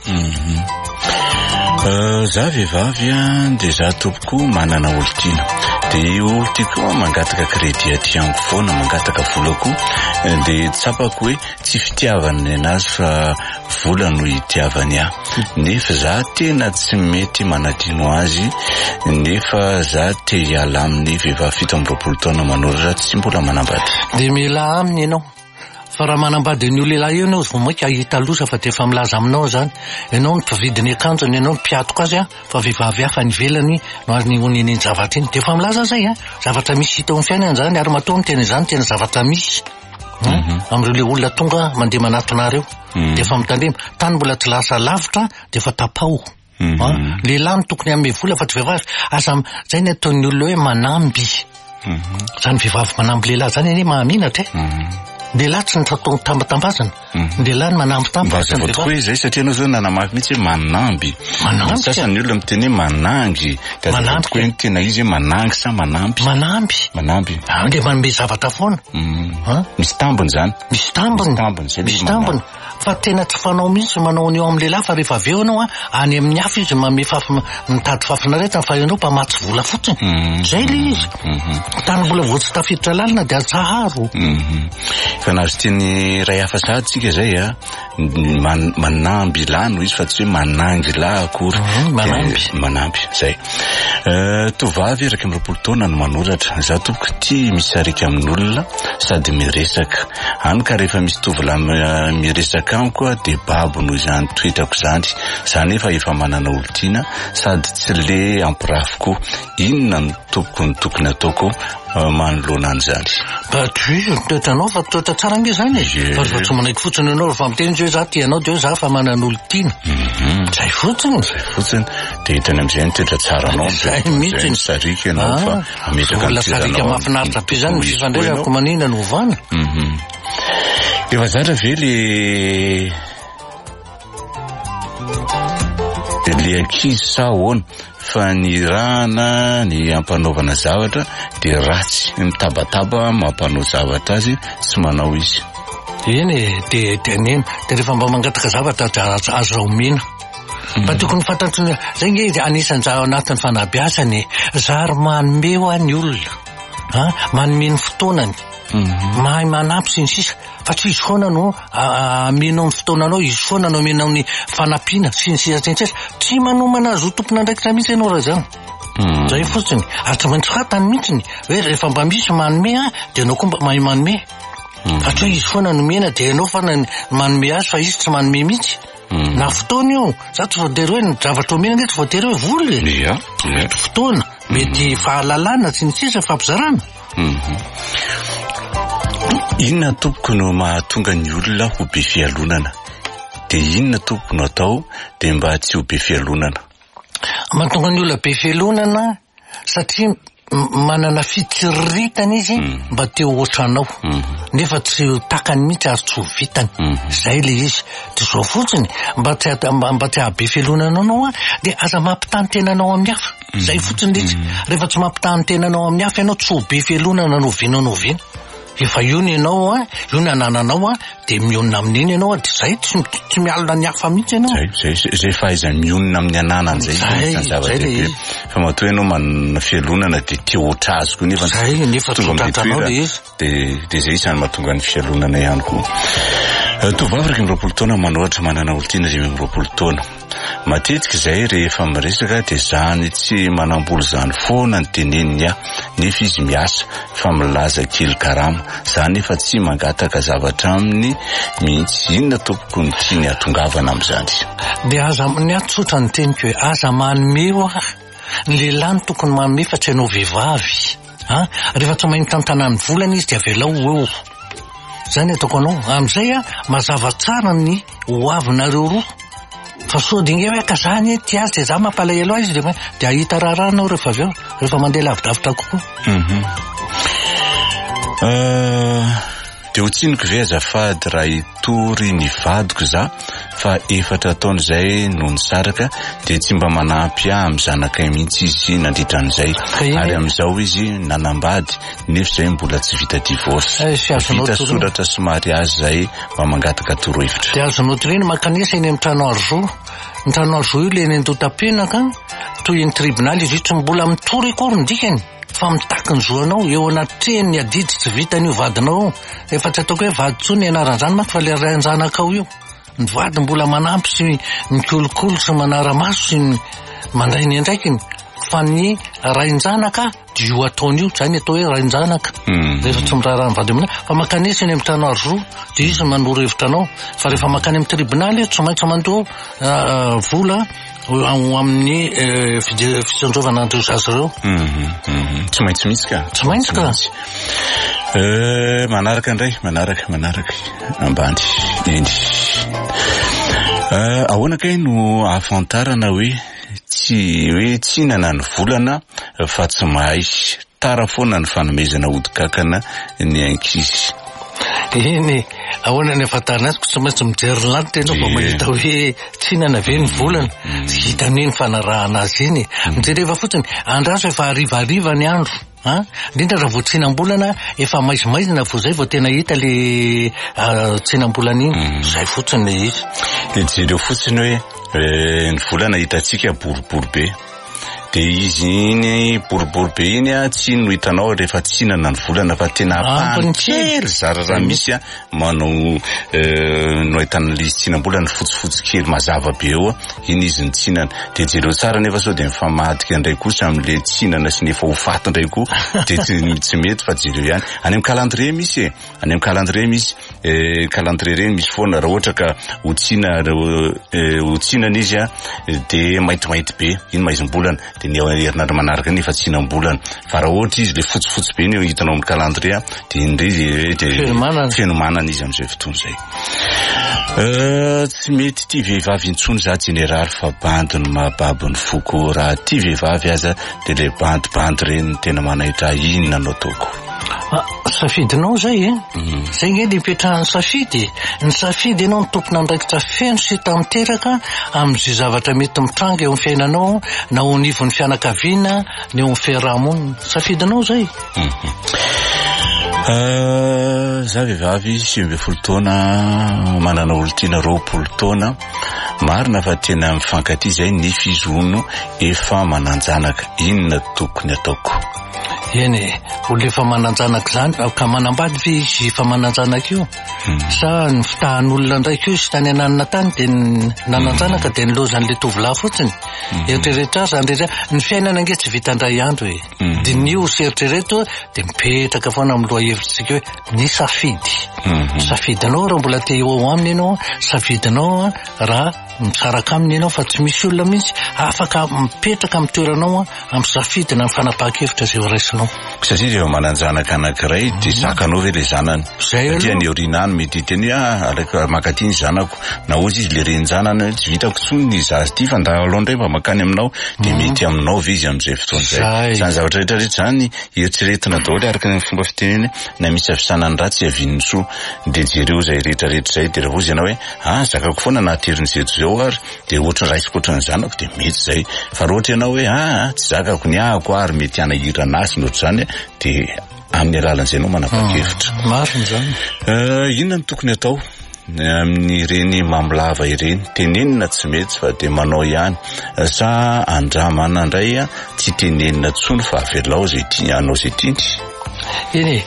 A: Za vehivavy dia za tompoko manana olon-tiana dia olo tiako mangataka kredi aty amiko foana mangataka volako dia tsapako hoe tsy fitiavany anazy fa vola no hitiavany ahy. Nefa za tena tsy mety manadino azy, nefa za te hiala amin'ny vehivavy fito amby roapolo taona manoratra tsy mbola manambady.
B: Dia mila aminy ianao. Fa raha manambady ny lehilahy io ianao vao maika hita losa fa dia efa milaza aminao zany. Ianao ny mpividiny akanjony, ianao ny mpiatoko azy a fa vehivavy hafa ny velany no ary ny oniny zavatra iny. Dia efa milaza zay a zavatra misy hita ao amin'ny fiainana zany ary matoa miteny zany tena zavatra misy. Amin'ireo le olona tonga mandeha manatonareo dia efa mitandrema tany mbola tsy lasa lavitra dia efa tapao. Lehilahy tokony hamme vola fa tsy vehivavy. Asa zay ny ataon'ny olona hoe manamby. Zany vehivavy manamby lehilahy zany anie mahaminatra e. Lehilahy tsy ny tambatambazana. Lehilahy ny manamby tambazana.
A: Mba tokoa izay satria anao zao nanamafy mihitsy hoe manamby.
B: Manamby.
A: Sasany olona miteny hoe manangy.
B: Manamby.
A: Koa tena izy hoe manangy sa manamby.
B: Manamby.
A: Manamby.
B: Ah, le manome zavatra foana.
A: Misy tambony zany.
B: Misy tambony. Misy tambony. Fa tena tsy fanao mihitsy manao ny eo amin'ny lehilahy fa rehefa avy eo ianao a any amin'ny hafa izy manome fafi mitady fafinaretana fa ianao mpamatsy vola fotsiny. Zay le izy. Tany mbola vao tsy tafiditra lalina dia atsaharo.
A: Fa nazo tiany ray hafa saditsika zay a manamby lahy no izy fa tsy hoe manangy lahy akory.
B: Manamby.
A: Manamby zay. Tovavy eraky amin'ny roapolo taona no manoratra. Za tompoko tia misarika amin'olona sady miresaka. Hany ka rehefa misy tovolahy miresaka amiko a dia babo noho izany toetrako zany. Za nefa efa manana olon-tiana sady tsy le ampirafiko. Inona no tompoko ny tokony ataoko manoloana an'izany.
B: Ba tu toetranao fa toetra tsara nge zany e. Fa rehefa tsy manaiky fotsiny ianao rehefa miteny hoe za tianao dia za fa manana olon-tiana. Zay fotsiny. Zay
A: fotsiny. Dia hitany amin'izay ny toetra tsara anao.
B: Zay mihitsy ny
A: sarika ianao fa ametraka
B: ny sarika mahafinaritra be zany ny fifandraisako manina no ovana.
A: Efa zatra ve le le ankizy sa ahoana fa ny rana ny ampanaovana zavatra dia ratsy mitabataba mampanao zavatra azy tsy manao izy.
B: Eny dia tenena dia rehefa mba mangataka zavatra azo omena. Fa tokony fantatriny zay nge anisan'ny za anatin'ny fanabeazany zary manome ho an'ny olona manome ny fotoanany mahay manampy sy ny sisa fa tsy izy foana no amenao ny fotoananao izy foana no amenao ny fanampiana sy ny sisa tsy tsy manomana azy ho tompona andraikitra mihitsy ianao raha zany. Zay fotsiny ary tsy maintsy fatany mihitsiny hoe rehefa mba misy manome a dia anao koa mba mahay manome fa tsy hoe izy foana nomena dia ianao foana manome azy fa izy tsy manome mihitsy. Na fotoana io za tsy voatery hoe ny zavatra omena nge tsy voatery hoe vola.
A: Ia.
B: Fotoana mety fahalalana sy ny sisa fampizarana.
A: Inona tompoko no mahatonga ny olona ho be fialonana? De inona tompoko no atao de mba tsy ho be fialonana?
B: Mahatonga ny olona be fialonana satria manana fitiritana izy mba te ohatranao nefa tsy takany mihitsy ary tsy ho vitany. Zay le izy. De zao fotsiny mba tsy mba tsy hahabe fialonana anao de aza mampitany tenanao amin'ny hafa. Zay fotsiny izy. Rehefa tsy mampitany tenanao amin'ny hafa ianao tsy ho be fialonana no viana no viana. Efa io ny ianao a, io ny anananao a, de mionona amin'iny ianao de zay tsy tsy mialona ny hafa mihitsy ianao.
A: Zay zay zay faiza mionona amin'ny ananany zay izy zava-dehibe. Fa matoa ianao manana fialonana de te oatra azy koa nefa
B: zay nefa tratranao le izy.
A: De de zay isany mahatonga ny fialonana ihany koa. Tovavy iraky miroapolo taona manohatra manana olon-tiana dimy amby roapolo taona. Matetika zay rehefa miresaka de zany tsy manamboly zany foana ny teneniny a nefa izy miasa fa milaza kely karama zany efa tsy mangataka zavatra aminy mihitsy. Inona tompoko ny tiany atongavana am'izany?
B: De aza ny atsotra ny teniko hoe aza manome hoa ny lehilahy tokony manome fa tsy hanao vehivavy ha rehefa tsy mahay tantanany volana izy de avelao eo. Zany ataoko anao am'izay a mazava tsara ny hoavinareo roa. Fa sody inge hoe ka zany ty azy de za mampalahelo izy de de ahita raha anao rehefa aveo rehefa mandeha lavidavitra kokoa.
A: De ho tsiniko ve azafady raha hitory ny vadiko za fa efatra taona zay no nisaraka de tsy mba manampy ahy amy zanakay mihitsy izy nandritran'izay ary am'izao izy nanambady nefa zay mbola tsy vita divorce. Vita soratra somary azy zay mba mangataka torohevitra.
B: De azonao toriny makanisa eny amy trano arzo. Ny trano arzo io le eny an-dotam-penaka toy ny tribunal izy tsy mbola mitory akory ny dikany. Fa mitaky ny zoanao eo anaty treny ny adidy tsy vitany io vadinao. Efa tsy ataoko hoe vady tsony ny anaran'izany manko fa le ray an-janakao io. Ny vady mbola manampy sy mikolokolo sy manara-maso sy mandray ny andraikiny. Fa ny rain-janaka dia io ataony io zany atao hoe rain-janaka. Rehefa tsy miraharaha ny vady amina fa makanesa eny amin'ny trano arzo dia izy manoro hevitra anao. Fa rehefa makany amin'ny tribunal io tsy maintsy mandoa vola amin'ny fisanjovana andreo zazy ireo.
A: Tsy maintsy mihitsy ka.
B: Tsy maintsy ka.
A: Manaraka indray, manaraka, manaraka ambany eny. Ahoana kay no ahafantarana hoe tsy hoe tsy nanany volana fa tsy mahay tara foana ny fanomezana odikakana ny ankizy?
B: Eny ahoana ny ahafantarana azy tsy maintsy mijery lanitra ianao vao mahita hoe tsy nana ve ny volana hitany ny fanarahana azy iny. Mijereva fotsiny andraso efa arivariva ny andro ha indrindra raha vao tsinam-bolana efa maizimaizina vao zay vao tena hita le tsinam-bolana iny. Zay fotsiny le izy.
A: De jereo fotsiny hoe ny volana hitantsika boribory be de izy iny boribory be iny a tsy no hitanao rehefa tsinana ny volana fa tena ampany kely zarara misy a manao no ahitana le tsinam-bolana ny fotsifotsy kely mazava be eo a iny izy ny tsinana. De jereo tsara nefa sao de mifamadika indray kosa am'le tsinana sy nefa ho faty indray koa de tsy mety fa jereo ihany. Any amin'ny calendrier misy e any amin'ny calendrier misy calendrier reny misy foana raha ohatra ka ho tsina ho tsinana izy a de maintimainty be iny maizim-bolana de ny herinandro manaraka nefa tsinam-bolana. Fa raha ohatra izy le fotsifotsy be iny hitanao amin'ny calendrier de indray de fenomanana izy am'izay fotoana zay. Tsy mety ty vehivavy intsony za jeneraly fa bandy ny mahababo ny foko. Raha ty vehivavy aza de le bandibandy reny tena manahitra inona no ataoko?
B: Safidinao zay e. Zay nge de ipetrahany safidy. Ny safidy ianao ny tompona andraikitra feno sy tamiteraka am'izay zavatra mety mitranga eo amin'ny fiainanao na ho nivon'ny fianakaviana na eo amin'ny fiarahamonina. Safidinao zay.
A: Za vehivavy sivy ambin'ny folo taona manana olon-tiana roapolo taona. Marina fa tena mifankatia zay ny fizono efa mananjanaka. Inona tokony ataoko?
B: Eny olona efa mananjanaka zany ka manambady ve izy efa mananjanaka io? Sa ny fitahan'olona ndraiky io sy tany ananana tany de nananjanaka de nilozan'le tovolahy fotsiny. Eritreretra azy andreza ny fiainana nge tsy vita indray andro e. De nio sy eritrereto de mipetraka foana amin'ny loha hevitsika hoe ny safidy. Safidinao raha mbola te eo aminy ianao, safidinao raha misaraka aminy ianao fa tsy misy olona mihitsy afaka mipetraka amin'ny toeranao amin'ny safidina ny fanapahan-kevitra zay ho raisinao. zananao
A: satria rehefa mananjanaka anankiray de zakanao ve le zanany satria ny orinany mety teny ah alaka makatiny zanako na ozy izy le renjanany tsy vitako tsony ny zazy ty fa ndalo ndray mba makany aminao de mety aminao ve izy am'izay fotoan'izay zany zavatra rehetra rehetra zany eritreretina daholo araka ny fomba fiteneny na misy afisanany ratsy avin'ny soa de jereo zay rehetra rehetra zay de raha ozy ianao hoe ah zakako foana nateriny zeto zao ary de ohatra raisiko oatra ny zanako de mety zay fa roatra ianao hoe ah tsy zakako ny ahako ary mety anahirana azy nohatra zany de amin'ny alalan'izay no manapa-kevitra
B: marina zany
A: inona ny tokony atao amin'ny ireny mamolava ireny tenenina tsy mety fa de manao ihany sa andramana indray tsy tenenina tsony fa avelao zay tianao zay tiany
B: eny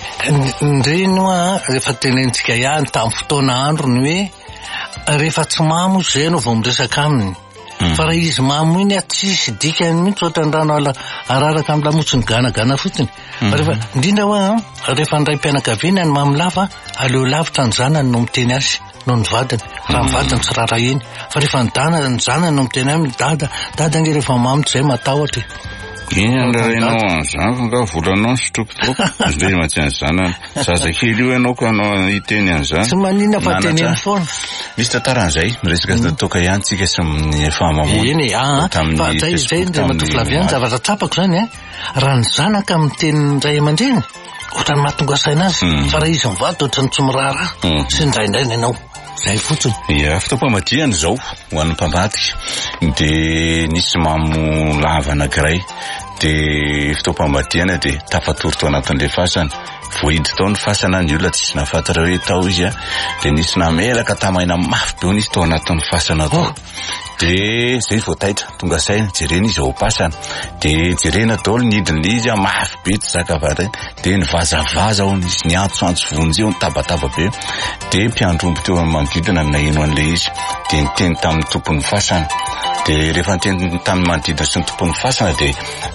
B: ndreny a rehefa tenenitsika ihany tamin'ny fotoana androny hoe rehefa tsy mamo zay anao vao miresaka aminy fa raha izy mamo iny a tsisy dikany mihitsy ohatra ny rano ala araraka amin'ny lamotsiny ganagana fotsiny fa rehefa indrindra hoa rehefa ndray mpianakaviana ny mamolava aleo lavitra ny zanany no miteny azy no ny vadiny raha ny vadiny tsy rara iny fa rehefa ny dana ny zanany no miteny aminy dada dada nge rehefa mamotry zay matahotra
A: iny andrarainao an'izany nga volanao ny sotrokotoko ndray matsy any zanany zazakely io ianao ko anao hiteny an'izany
B: tsy manina fa teneny foana
A: misy tantaran'izay miresaka toka ihany tsika sy ny fahamamoana
B: eny a fa zay zay de matoflaviany zavatra tsapako zany a raha ny zanaka amin'ny tenin'ny ray aman-dreny ohatra ny mahatonga saina azy fa raha izy mivady ohatra ny tsy mirahara sy ndraindrainy ianao zay fotsiny
A: ia fotoam-pamadihany zao ho an'ny mpamadika de nisy mamo lava anankiray de fotoam-pamadihana de tafatory tao anatin'le fasana voahidy tao ny fasana ny olona tsisy nafantatra hoe tao izy a de nisy namelaka tamaina mafy be nisy tao anatin'ny fasana tao de zay vao taitra tonga saina jerena izy ao pasana de jerena daholo nidiny izy a mafy be tsy zakavatainy de nivazavaza ao nisy ny antsoantso vonjy eo nitabataba be de mpiandrombo teo amin'ny manodidina ny nahino an'le izy de niteny tamin'ny tompon'ny fasana de rehefa niteny tamin'ny manodidina sy ny tompon'ny fasana de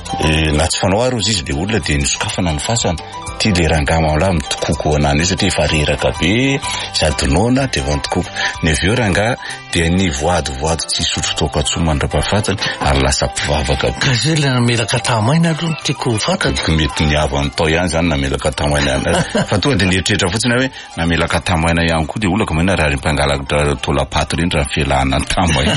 A: na tsy fanao ary ozy izy le olona de nisokafana ny fasana ty le rangama la mitokoko anany io satria efa reraka be sady nona de efa mitokoko ny avy eo ranga de ny voadovoado tsy sotro toka atsoa mandra-pahafatany ary lasa mpivavaka be
B: ka zay le namelaka tamaina aloha tiako fantatra
A: mety niavany tao ihany zany namelaka tamaina ihany fa tonga de nieritreritra fotsiny hoe namelaka tamaina ihany koa de olako maina raha mpangalatra tolapaty reny raha fialahana ny tamaina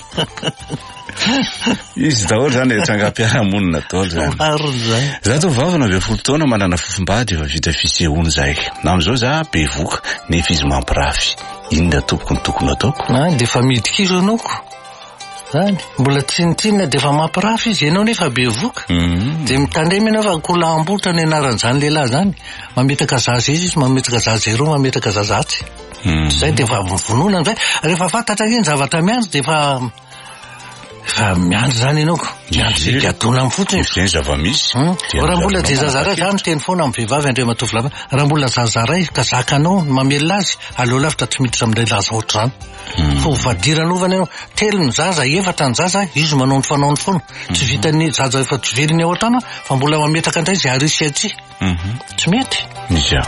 A: izy daholo zany etsangampiaramonina daholo zany za to vavana avy folo taona manana fofombady efa vita fisehoana zay na am'izao za be voka nefa izy mampirafy inona tompoko ny tokony ataoko
B: a de efa midika izy anoko zany mbola tsinitsinina de efa mampirafy izy ianao nefa be voka de mitandremy ianao fa kolambotra ny anaran'izany lehilahy zany mametaka zaza izy izy mametaka zaza eroa mametaka zazatsy zay de efa mivonona zay rehefa fantatra iny zavatra miandry de efa fa miandry zany ianao miandry zay diadona amin'ny fotsiny
A: zay zava-misy
B: raha mbola de zazaray zany teny foana amin'ny vehivavy andray matovy raha mbola zazaray ka zakanao mamelona azy aleo lavitra tsy miditra amin'ilay laza oatra zany fa hovadiran'ovana ianao telo ny zaza efatra ny zaza izy manao ny fanao ny foana tsy vitany zaza efa tsy veliny ao an-trano fa mbola mametaka indray zay arisy atsy tsy mety
A: ia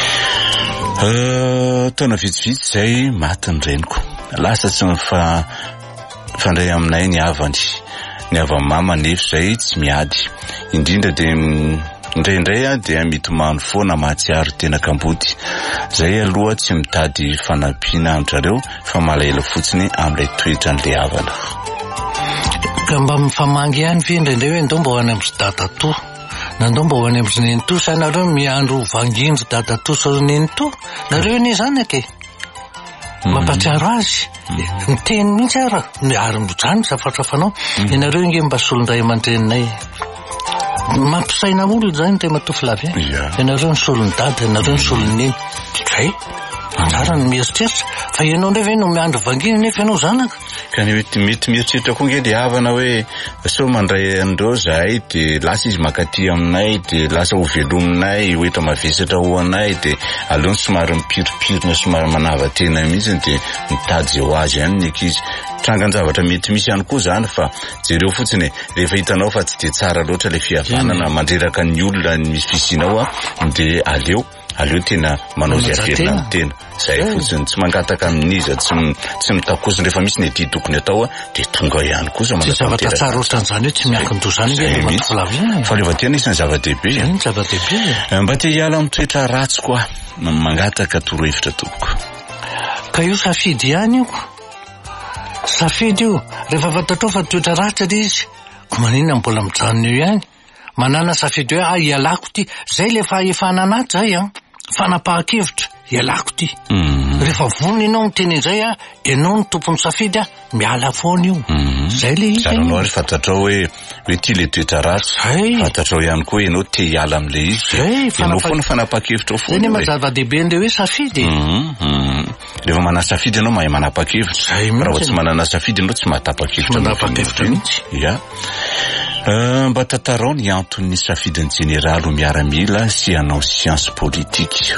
A: taona vitsivitsy zay maty ny reniko lasa tsy fa fandray aminay ny avany ny avany mama nefa zay tsy miady indrindra de indraindray a de mitomany foana mahatsiaro tena kambody zay aloha tsy mitady fanampiana andrareo fa malahelo fotsiny amin'ilay toetra n'le havana
B: ka mba mifamangy ihany ve indraindray hoe ndao mba ho any am'zy dadato na ndao mba ho any am'zy nenito sa nareo miandro vangindry dadato sa nenito nareo ne zany ake mampatsiaro azy ny teny mihitsy ara ary mojany safatrafanao ianareo inge mba solondray aman-dreninay mampisaina olo zany te matoflavy ianareo ny solony dada ianareo ny solony iny zay anjara ny mieritreritra fa ianao ndray ve no miandro vanginy nefa ianao zanaka
A: ka mety mety mieritreritra koa nge le havana hoe so mandray andreo zahay de lasa izy makaty aminay de lasa ho velominay hoetra mavesatra ho anay de aleony somary mipiripirina somary manava tena mihitsy de mitady zay ho azy ihany ny ankizy trangan-javatra mety misy ihany koa zany fa jereo fotsiny rehefa hitanao fa tsy de tsara loatra le fihavanana mandreraka ny olona misy fisinao a de aleo aleo tena manao zay averina ny tena zay fotsiny tsy mangataka amin'izy tsy tsy mitakosiny rehefa misy ny ety tokony atao de tonga ihany kosa
B: manao zavatra tsara ohatran'izany hoe tsy miankindro zany hoe
A: fahaleovantena isan'ny zava-dehibe
B: zava-dehibe
A: mba te hiala amin'ny toetra ratsy koa mangataka torohevitra tompoko
B: ka io safidy ihany io safidy io rehefa fantatrao fa toetra ratsy ilay izy ko manina mbola mijanona eo ihany manana safidy hoe ah ialako ty zay le fahefana anaty zay a fanapahan-kevitra ialako ty rehefa vony ianao miteny izay a ianao ny tompon'ny safidy a miala foana io zay le izy
A: zanonao ary fantatrao hoe hoe ty le toetra ratsy fantatrao ihany koa ianao te hiala am'le izy ianao foana fanapahan-kevitra ao foana
B: zay ne mazava-dehibe an'le hoe safidy
A: rehefa manana safidy ianao mahay manapa-kevitra raha vao tsy manana safidy ianao tsy mahatapa-kevitra
B: manapa-kevitra mihitsy
A: ia mba tantarao ny antony safidin'ny jeneraly miaramila sy hanao science politique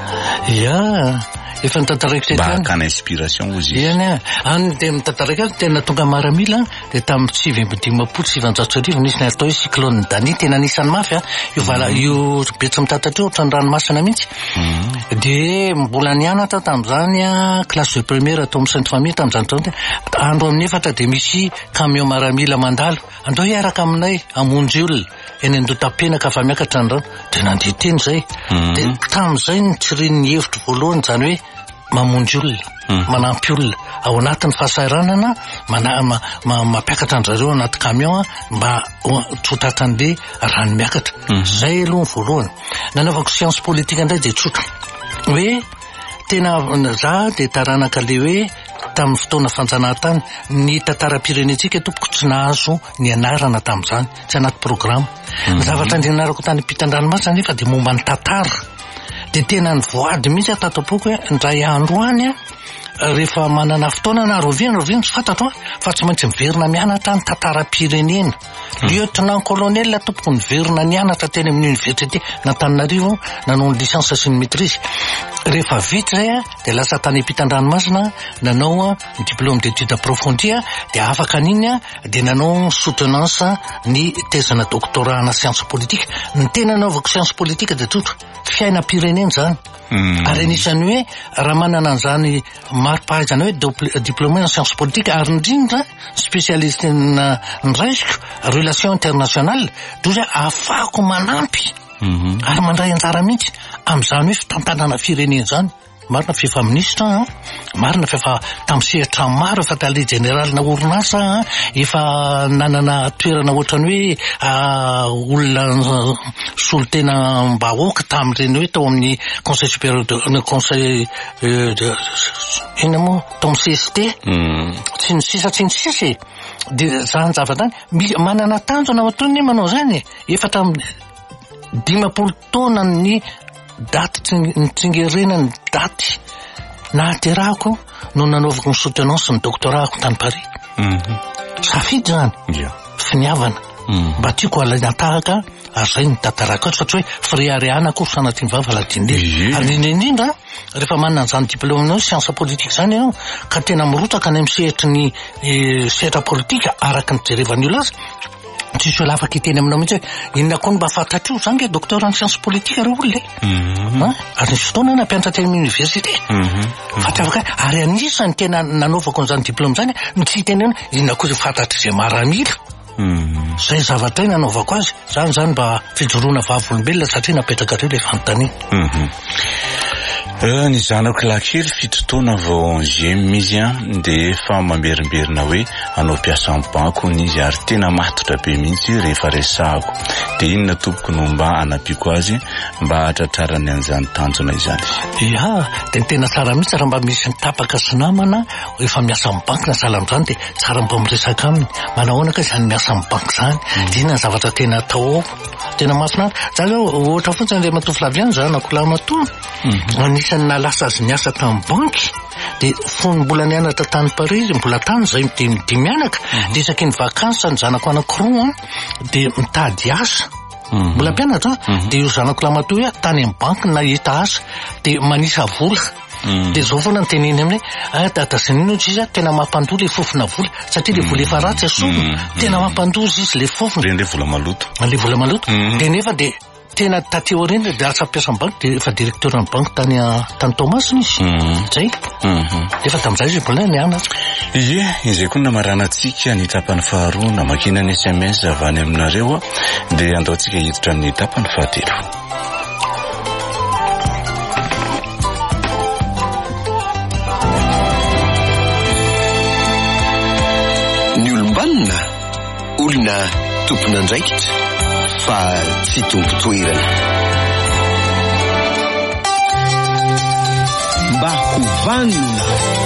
B: ia efa nitantaraiko
A: mba hakana inspiration ozy
B: iany any de mitantaraika tena tonga miaramila de tamin'ny sivy amby dimampolo sivanjato sy arivo nisy ny atao hoe cyclone Dani tena anisan'ny mafy a io vala io betsy mitatatra io ohatran'ny ranomasina mihitsy de mbola nianatra tamin'izany a classe de première atao amin'ny sainte famille tamin'izany taona andro amin'ny efatra de misy camion miaramila mandalo andao hiaraka aminay amonjy olona eny Andotapenaka fa miakatra ny rano de nandeha teny zay de tamin'izay ny tsirinin'ny hevitro voalohany zany hoe mamonjy olona manampy olona ao anatin'ny fahasahiranana mampiakatra an'zareo anaty camion mba tsotratran'le rano miakatra zay aloha ny voalohany nanaovako science politique indray de tsotra hoe tena za de taranaka le hoe tamin'ny fotoana fanjanahantany ny tantaram-pirenetsika tompoko tsy nahazo ny anarana tamin'izany tsy anaty programma ny zavatra nianarako tany ampitan-dranomasina nefa de momba ny tantara de tena ny voady mihitsy atatapoky hoe ndray andro any a rehefa manana fotoana na roviana roviana tsy fantatro fa tsy maintsy miverina mianatra ny tantaram-pirenena lieutenant colonel tompoko niverina nianatra teny amin'ny université n'Antananarivo nanao ny licence sy ny maîtrise rehefa vita zay a de lasa tany ampitan-dranomasina nanao diplôme d'études approfondies de afaka aniny a de nanao soutenance ny thèse-na doctorat na science politique ny tena naovako science politique de tsotra fiainam-pirenena zany ary anisan'ny hoe raha manana an'izany mari-pahaizana hoe diplômé en science politique ary indrindra spécialiste na ndraisiko relation internationale doza afako manampy ary mandray anjara mihitsy amin'izany hoe fitantanana firenena zany marina fefa ministra marina fefa tamin'ny sehatra maro efa tale général na orinasa efa nanana toerana ohatrany hoe olona solo tena mbahoaka tamin'ireny hoe tao amin'ny conseil supérieur de conseil ina moa tao amin'ny C S T tsy ny sisa tsy ny sisa de zany zavatany manana tanjona matonny manao zany efa tamin'ny dimapolo taona ny daty nitsingerena ny daty nahaterahako no nanaovako ny soutenance ny doctorahako tany Paris safidy zany finiavana mba tiako alanatahaka ary zay ny tantarako ato satria hoe friarianako sanaty ny vavaladinde ary indrindra rehefa manana an'izany diplômenao science politique zany ianao ka tena mirotsaka ny misehitry ny sehatra politika araky ny jerevany olo azy tsisy olo afaka iteny aminao mihitsy hoe inona koa no mba fantatro zany ke docteur en science politique reo olona ary nisy fotoana nampianatra teny amin'ny université fatiavaka ary anisany tena nanaovako an'izany diplôme zany ny tsy teny inona koa fantatry izay maramila zay zavatra nanaovako azy zany zany mba fijoroana vavolombelona satria napetraka reo le fanontaniana
A: ny zanako lankely fitotoana vao gem izy a de efa mamerimberina hoe anao mpiasa amin'ny banko izy ary tena matotra be mihitsy rehefa resahako de inona tompoko no mba anapiko azy mba hatratrarany an'izany tanjona izany
B: ia de tena tsara mihitsy raha mba misy tapaka sy namana efa miasa amin'ny banky na sala amin'izany de tsara mba miresaka aminy manahoana ka izany miasa amin'ny banky zany de inona ny zavatra tena atao tena mahafinaritra za zao ohatra fotsiny le Matoa Flaviana zanako lahy Matoa anisany nalasa azy niasa tamin'ny banky de fony mbola nianatra tany Paris mbola tany zay de mianaka de isaky ny vakansa ny zanako anankiroa de mitady asa mbola mpianatra de io zanako lahy Matoa tany amin'ny banky nahita asa de manisa vola de zao foana ny teneny aminy ah dadasinino izy tena mampandoa le fofona vola satria le vola efa ratsy asolo tena mampandoa izy le fofona
A: le vola maloto
B: le vola maloto de nefa de tena taty orena dia asa ampiasam-banky dia efa direkteuran'ny banky tany tany Tomasina izy zay efa tamin'izay izy mbola nianatra
A: ie izay koa namaranantsika ny tapany faharoa namakina ny S M S avy any aminareo dia andaontsika hiditra ny tapany fahatelo.
C: Ny olombanona olona tompona andraikitra fa tsy tompo toerana. Mba hovanona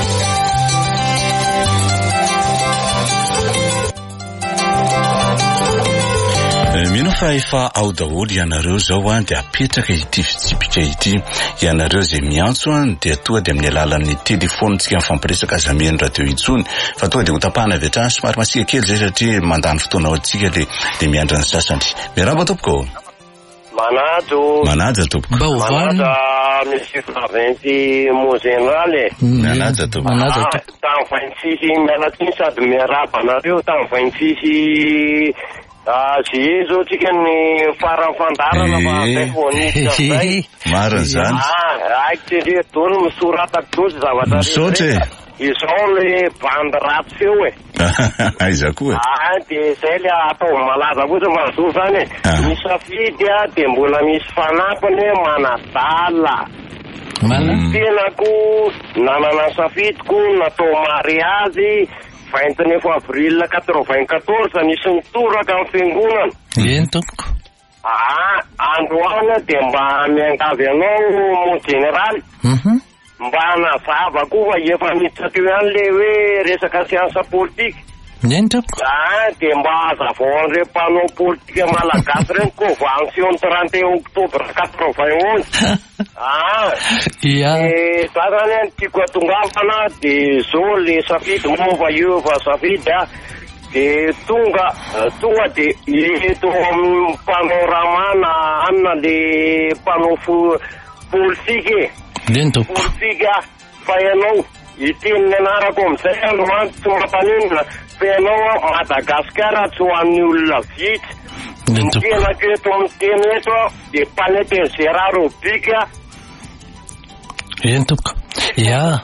A: mino fa efa ao daholo ianareo zao a dia apetraka ity fitsipika ity ianareo zay miantso a dia tonga dia amin'ny alalan'ny telefonitsika mifampiresaka azamiany radio intsony fa tonga dia ho tapahana avy hatrany somary masika kely zay satria mandany fotoana atsika le dia miandra ny sasany. Miarahaba tompoko.
D: Manajo.
A: Manaja tompoko.
B: Mba hovana.
D: Monsieur Faventy mon général.
A: Manaja tompoko.
B: Manaja tompoko.
D: Tany vaintsisy mialatsiny sady miarahaba anareo tany vaintsisy zy zao tsika ny faranfandarana fa telefonista zay.
A: Marina zany.
D: Ah, aiko tony misoratako tozy zavatra
A: misaotra
D: izao le bandy ratsy feo e.
A: Aiza koa.
D: Ah, dia zay le atao malaza kosa mazoa zany e. Misafidy a dia mbola misy fanampiny manadala. Tenako nanana safidiko natao mariazy vingt-neuf avril quatre-vingt-quatorze nisy nitoraka amin'ny fiangonana.
B: Eny tompoko.
D: Ah, androana dia mba miangavy anao mon général. Mba nazava koa fa efa miditra teo ihany le hoe resaka siansa politika.
B: Eny tompoko.
D: Ah, dia mba hazavao an'ireo mpanao politika malagasy ireny convention trente et un octobre quatre-vingt-onze. Ah,
B: ia.
D: Za zany any tiako atongavana dia zao le safidy mova io fa safidy a dia tonga tonga dia eto amin'ny mpanao ramana anina le mpanao politika e.
B: Eny tompoko.
D: Politika fa ianao iteny ny anarako amin'izay androany tsy mampanenina fa ianao Madagasikara tsy ho an'ny olona vitsy. Ny tenako eto amin'ny teny eto dia mpaneteny Gérard Robika.
B: Eny tompoko. Ia.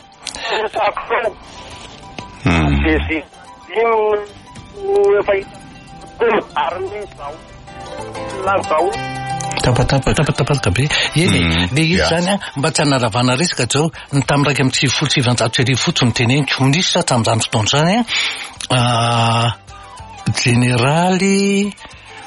D: Dia efa army zao lazao
B: tapatapatapatapaka be eny le izy zany a mba tsy hanaravana resaka zao ny tamin'ny raika amby sivifolo sivanjato sy arivo fotsiny teneniko minisitra tamin'izany fotoana zany a generaly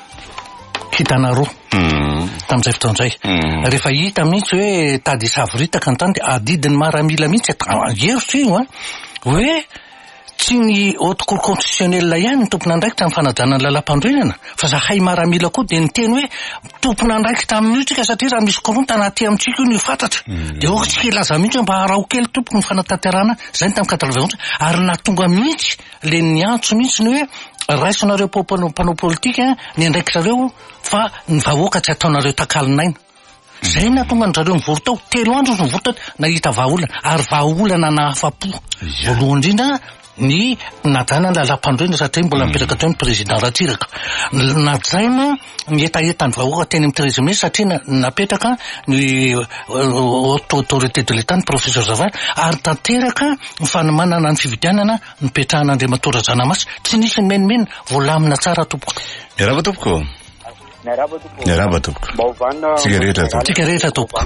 B: Kitana roa tamin'izay fotoana izay rehefa hita mihitsy hoe tady savoritaka ny tany dia adidiny maramila mihitsy hevitra io a hoe tsy ny haute cour constitutionnelle ihany ny tompona andraikitra amin'ny fanajana ny lalam-pandrenana fa zahay maramila koa dia ny teny hoe tompona andraikitra amin'io tsika satria raha misy korontana aty amintsika io ny fantatra dia oka tsika ilaza mihitsy mba harao kely tompoko ny fanatanterana zay ny tamin'ny quatre-vingt onze ary natonga mihitsy le niantso mihitsy ny hoe raisinareo mpanao politika ny andraikirareo fa ny vahoaka tsy ataonareo takalin'aina. Zay natonga ny zareo mivory tao telo andro ny mivory tao nahita vahaolana ary vahaolana nahafa-po voalohany indrindra ny najana ny lalam-pandroana satria mbola mipetraka teo ny président Ratsiraka najaina ny etaetany vahoaka teny amin'ny treize mai satria napetraka ny autorité de l'État ny professeur Zavary ary tanteraka ny fanomanana ny fividianana nipetrahana Andriamatora Zanamasy tsy nisy ny menimena voalamina tsara tompoko.
A: Miarahaba tompoko. Miarahaba tompoko. Tsika rehetra tompoko.
B: Tsika rehetra tompoko.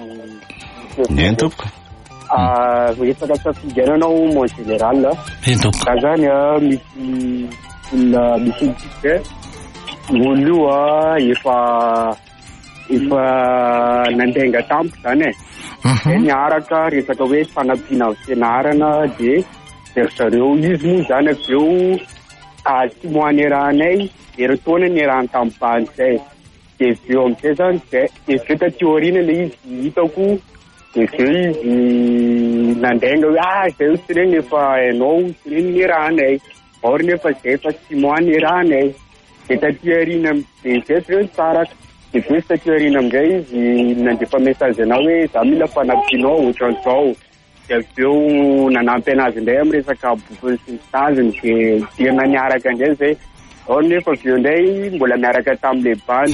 A: Eny tompoko.
E: Resaka safidiananao mon général
B: eny tompoko.
E: Ka zany a misy olona misy tsika olo io a efa efa nandenga tampoka zany e niaraka resaka hoe fanampiana fianarana dia ry zareo izy moa zany avy eo tsy moany rahanay ery taona ny rahany tamin'ny zay dia avy eo amin'izay zany dia avy taty aoriana le izy hitako dia zay izy nandenga hoe ah zay io tsy reny efa hainao tsy reny ny rahanay or nefa zay efa tsy moany rahanay dia taty aoriana dia zay tsy reny tsaraka dia ve taty aoriana amin'izay izy nandefa message anao hoe za mila fanampianao ohatran'izao dia avy eo nanampy anazy indray amin'ny resaka bokony sy ny taziny dia dia naniaraka indray zay or nefa avy eo indray mbola miaraka tamin'ilay bandy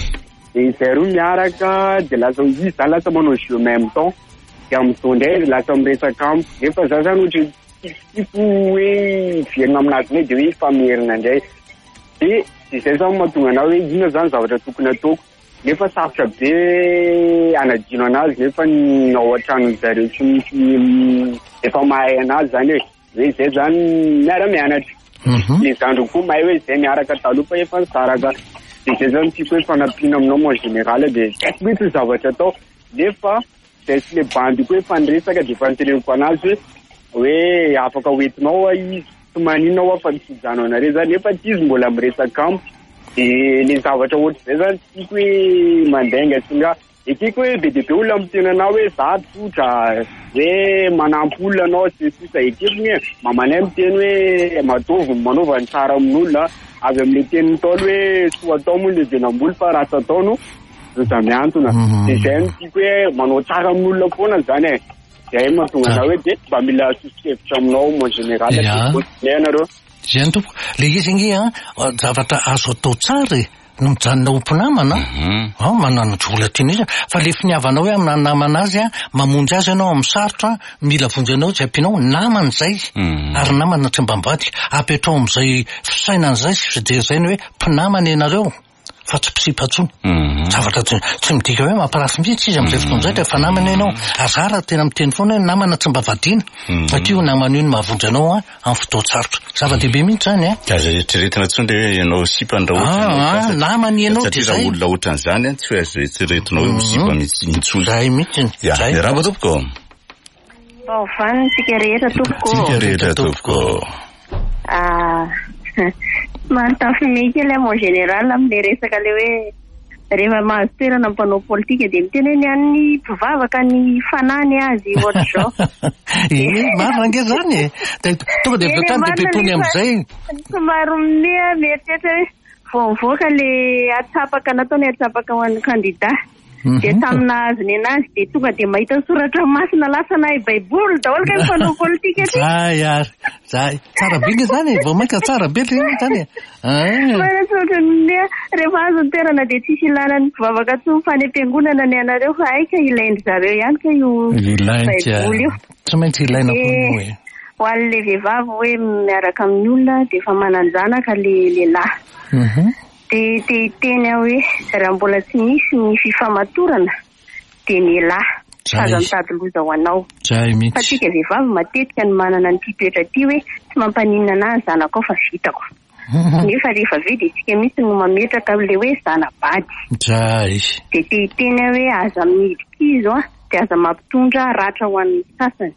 E: de zay roa miaraka de lasa izy zany lasa manao jeu même temps de amin'izao ndray lasa miresaka amiko nefa za zany ohatra tiako hoe vienina aminazy ne de hoe famerina indray de de zay zany mahatonga anao hoe ina zany zavatra tokony ataoko nefa sarotra be anadino anazy nefa ny ao an-tranon'ny zareo tsy misy efa mahay anazy zany hoe hoe zay zany miara-mianatra le zandro koa mahay hoe zay miaraka taloha fa efa nisaraka de zay zany tiako hoe fanampiana aminao mo en général de haiko hoe tsy zavatra atao nefa zay sy le bandy koa efa niresaka de efa niteneniko anazy hoe hoe afaka hoentinao izy tsy maninao afa nisijanao anareo zany nefa tsy izy mbola miresaka amiko de le zavatra ohatra zay zany tiako hoe mandainga singa de tiako hoe be de be olona mitena anao hoe za tsotra hoe manampy olona anao sy sisa ekefony mamanay miteny hoe matovy manaova ny tsara amin'olona avy amin'le teny ntaolo hoe soa atao moa le venam-boly fa ratsy ataono loza miantona de zay no tiako hoe manao tsara amin'olona foana zany e zay mahatonga anao hoe de mba mila sosokevitra aminao mo en général anareo
B: zany tompoko le izy ngy a zavatra azo atao tsara e no mijanona ompinamana ao manano vola tiana izy fa le finiavanao hoe amina namana azy a mamonjy azy ianao amin'ny sarotra mila vonjy tsy ampianao namana zay ary namana tsy mbambady apetrao amin'izay fisainana zay sy fijerizay hoe mpinamana ianareo fa tsy mpisipatsoa zavatra tsy midika hoe mampirafy mihitsy izy amin'izay fotoana zay rehefa namana ianao azara tena miteny foana hoe namana tsy mba vadiana satria io namana io no mahavonjy anao a amin'ny fotoan-tsarotra zava-dehibe mihitsy zany a
A: eritreretina tsony hoe ianao sipandraotra
B: namana ianao de zay
A: olona ohatran'izany tsy hoe azo eritreretinao hoe misipa mitsiny
B: zay mihitsy
A: zay raba tompoko
F: vaovany tsika rehetra tompoko
A: tsika rehetra tompoko
F: mantafy mihitsy mo général amin'le resaka le hoe rehefa mahazo toerana mpanao politika de miteny hoe ny an'ny mpivavaka ny fanany azy ohatra zao
B: e marina nge zany e tonga de avy tany de pepony am'izay
F: somary mia mieritreritra hoe voavoaka le atsapaka nataony atsapaka ho an'ny candidat de taminazy ny anazy de tonga de mahita soratra masina lasana i baiboly daholo ka mpanao politika ty
B: ay ary zay tsara be nge zany vao mainka tsara be le zany
F: mana sotrany rehefa azo ny toerana de tsisy ilanany mpivavaka tsy mifany am-piangonana ny anareo fa aika ilaindry zareo ihany ka io baiboly io
B: tsy maintsy ilaina foa e
F: ho an'le vehivavy hoe miaraka amin'ny olona de efa mananjanaka le lehilahy de de teny hoe raha mbola tsy misy ny fifamatorana de mialahy aza mitady loza ho anao fa tika vehivavy matetika ny manana ny toetra ty hoe tsy mampaninana anazy zanako ao fa vitako nefa rehefa ve de tsika mihitsy no mametraka le hoe zanabady de te teny hoe aza midika izo a de aza mampitondra ratra ho an'ny sasany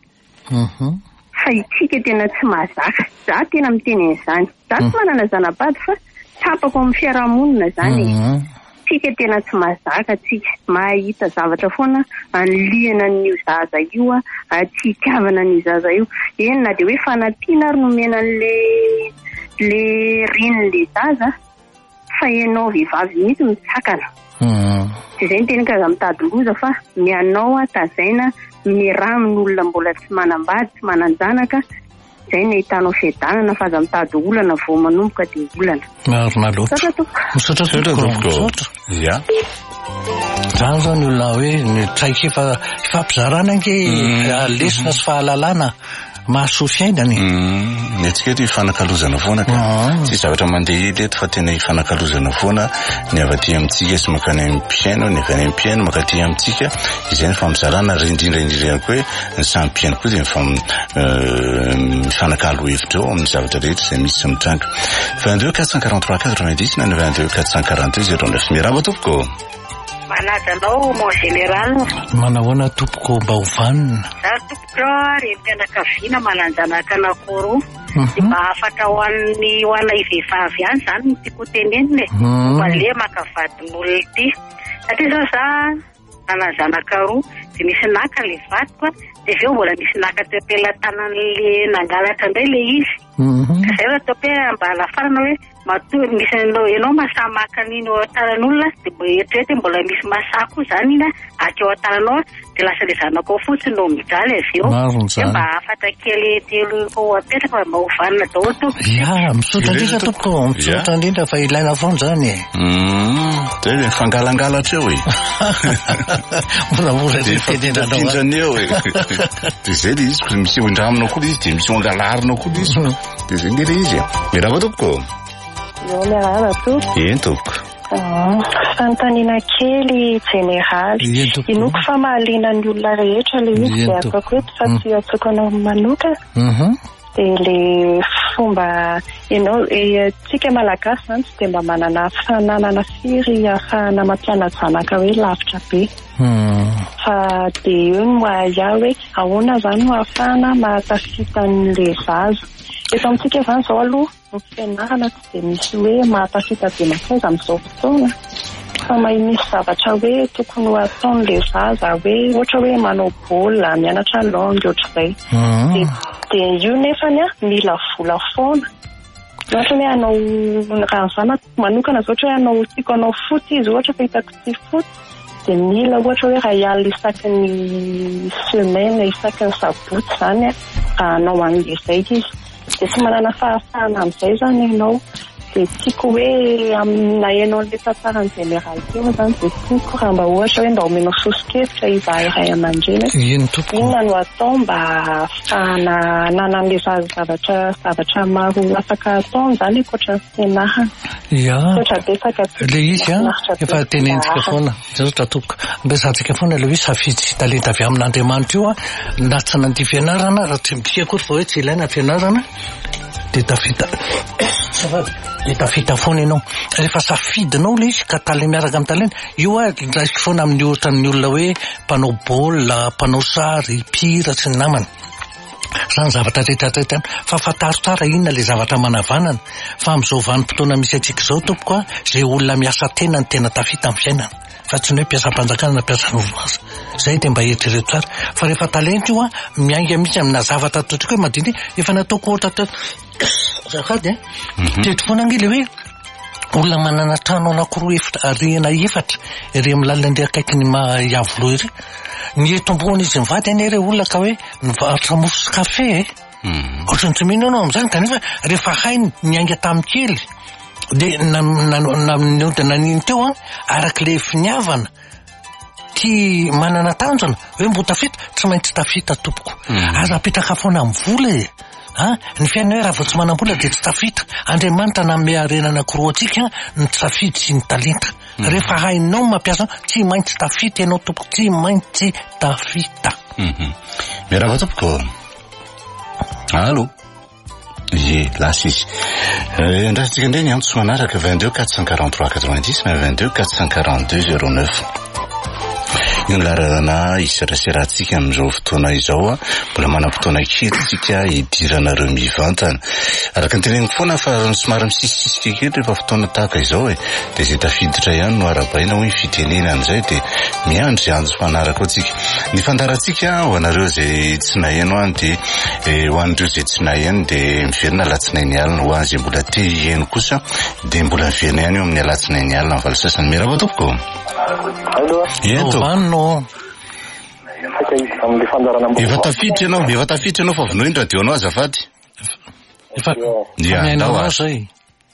F: fa itsika tena tsy mahazaka za tena miteny an'izany za tsy manana zanabady fa tapako amin'ny fiarahamonina zany tsika tena tsy mahazaka tsika mahita zavatra foana anliana n'io zaza io a tsikavana ny zaza io eny na de hoe fanampiana ary nomena an'le le ren'le zaza fa ianao vehivavy mihitsy mitsakana de zay ny teny kaza mitady loza fa mianao a tazaina miaraha amin'olona mbola tsy manambady tsy mananjanaka zay ny hitanao fiadanana fa aza mitady olana vao manomboka de olana
B: marina loatra misaotra tompoko
A: ya
B: zany zao ny olona hoe ny traiky efa ifampizarana ange lesona sy fahalalana mahasoa fiainany
A: netsika eto ifanakalozana foana ka tsy zavatra mandeha leto fa tena ifanakalozana foana ny avy aty amintsika sy makany amin'ny mpiaino ny avy any amin'ny mpiaino makaty amintsika izay ny famizarana rindrindra indrindra ihany koa hoe ny samy mpiaino koa dia mifanakalo hevitra ao amin'ny zavatra rehetra izay misy sy mitranga vingt-deux quatre cent quarante-trois quatre-vingt-dix na ny vingt-deux quatre cent quarante-deux zéro neuf miraba tompoko
F: manazanao mon général
B: manahoana tompoko mba ho vanina
F: za tompoko renim-pianakaviana mananjanaka anakoro de mba afaka ho an'ny ho anay vehivavy ihany zany no tiako tenenina mba le makavadin'olona ty satria zao za nanazanaka roa de misy naka le vatiko de aveo mbola misy naka teo ampelantanan'le nangalatra indray le izy ka zay raha tao hoe mba alafarana hoe matory misy anao ianao masamaka an'iny ao an-tanan'olona dia mba eritreretra mbola misy masako zany iny akeo an-tananao dia lasa le zanako ao fotsiny no mijaly avy eo dia mba afatra kely telo ao apetraka fa mba ho vanina daholo tompoko.
B: Ya misaotra indrindra tompoko misaotra indrindra fa ilaina foana zany e.
A: dia fangalangalatra eo e.
B: moramora
A: tendrenanao eo e. dia zay le izy misy hoindraminao koa izy dia misy hoangalarinao koa izy dia zay nge le izy mirava tompoko.
G: Io miarahaba tompoko.
A: Eny tompoko.
G: Fanontaniana kely jeneraly inoko fa mahaliana ny olona rehetra le izy dia afaka hoe fa tsy atsokana manoka dia le fomba ianao tsika malagasy zany tsy dia mba manana fananana firy ahafahana mampianatra zanaka hoe lavitra be fa dia eo no aia hoe ahoana zany no ahafahana mahatafita an'le zaza eto amintsika zany zao aloha ny fianarana tsy dia misy hoe mahatafita be masaiza amin'izao fotoana fa mahay misy zavatra hoe tokony ho ataon'le zaza hoe ohatra hoe manao baolina mianatra langue ohatr'izay dia io nefany a mila vola foana ohatra hoe anao raha zana manokana zao ohatra hoe anao tiako anao foot izy ohatra fa hitako tsy foot dia mila ohatra hoe ray alina isaky ny semaine isaky ny sabotsy zany a raha anao an'izay izy dia tsy manana fahafahana amin'izay zany ianao dia tiako hoe amina ianao le tantarany jeneraly teo zany dia tiako raha mba ohatra hoe mba omenao sosikevitra iza iray aman-dreny inona no atao mba ahafahana nanan'le zavatra zavatra maro afaka ataony zany ankoatra ny fianarana.
B: Ya le izy a efa tenentsika foana zotra tompoko ampiasantsika foana le hoe safidy sy talenta avy amin'Andriamanitra io a na tsy nandia fianarana raha tsy misia koa fa hoe tsy ilaina fianarana dia tafita dia tafita foana ianao rehefa safidinao le izy ka tale miaraka amin'ny talenta io a raisiko foana amin'ny ohatra ny olona hoe mpanao baolina mpanao sary mpihira sy ny namany zany zavatra rehetrarehetra fa fataro tsara inona le zavatra manavanana fa amin'izao vanim-potoana misy antsika izao tompoko a zay olona miasa tena ny tena tafita amin'ny fiainana fa tsy ny hoe mpiasam-panjakana na mpiasan'orinasa zay dia mba eritrereto tsara fa rehefa talenta io a miainga mihitsy amina zavatra totrika hoe madiny efa nataoko ohatra zakady e teto foana ange le hoe olona manana trano anankiroa efatra rihana efatra ery amin'ny lalina ndray akaiky ny yavoloha ery ny eto ambony izy mivady any ireo olona ka hoe nivarotra mofo sy kafe e ohatrany tsy mino anao amin'izany kanefa rehefa hainy niainga tamin'ny kely dia nanino teo a arak'le finiavana ty manana tanjona hoe mbo tafita tsy maintsy tafita tompoko aza apetraka foana amin'ny vola e ah ny fiainana hoe raha vao tsy manam-bola dia tsy tafita Andriamanitra nanome harena anankiroa antsika ny safidy sy ny talenta rehefa hainao mampiasa tsy maintsy tafita ianao tompoko tsy maintsy tafita.
A: Miarahaba tompoko. Allô ye lasa izy ndrasitsika ndray ny antso manaraka vingt-deux quatre cent quarante-trois quatre-vingt-dix na vingt-deux quatre cent quarante-deux zéro neuf io larana iseraseratsika amin'izao fotoana izao a mbola manam-potoana kely tsika idiranareo mivantana araka ny teneniko foana fa somary misisisika kely rehefa fotoana tahaka izao e dia zay tafiditra ihany no arabaina hoe fitenena an'izay dia miandry anjo fanaraka ao tsika ny fandarantsika ho anareo zay tsy naheno any dia ho an'ireo zay tsy naheno dia miverina alatsinainy alina ho azy mbola te iheno kosa dia mbola miverina ihany eo amin'ny alatsinainy alina ny valo sasany miarahaba tompoko. Eto
B: vanno
A: efa tafiditra ianao efa tafiditra ianao fa avy noindra radio anao azafady
B: efa miainanao zay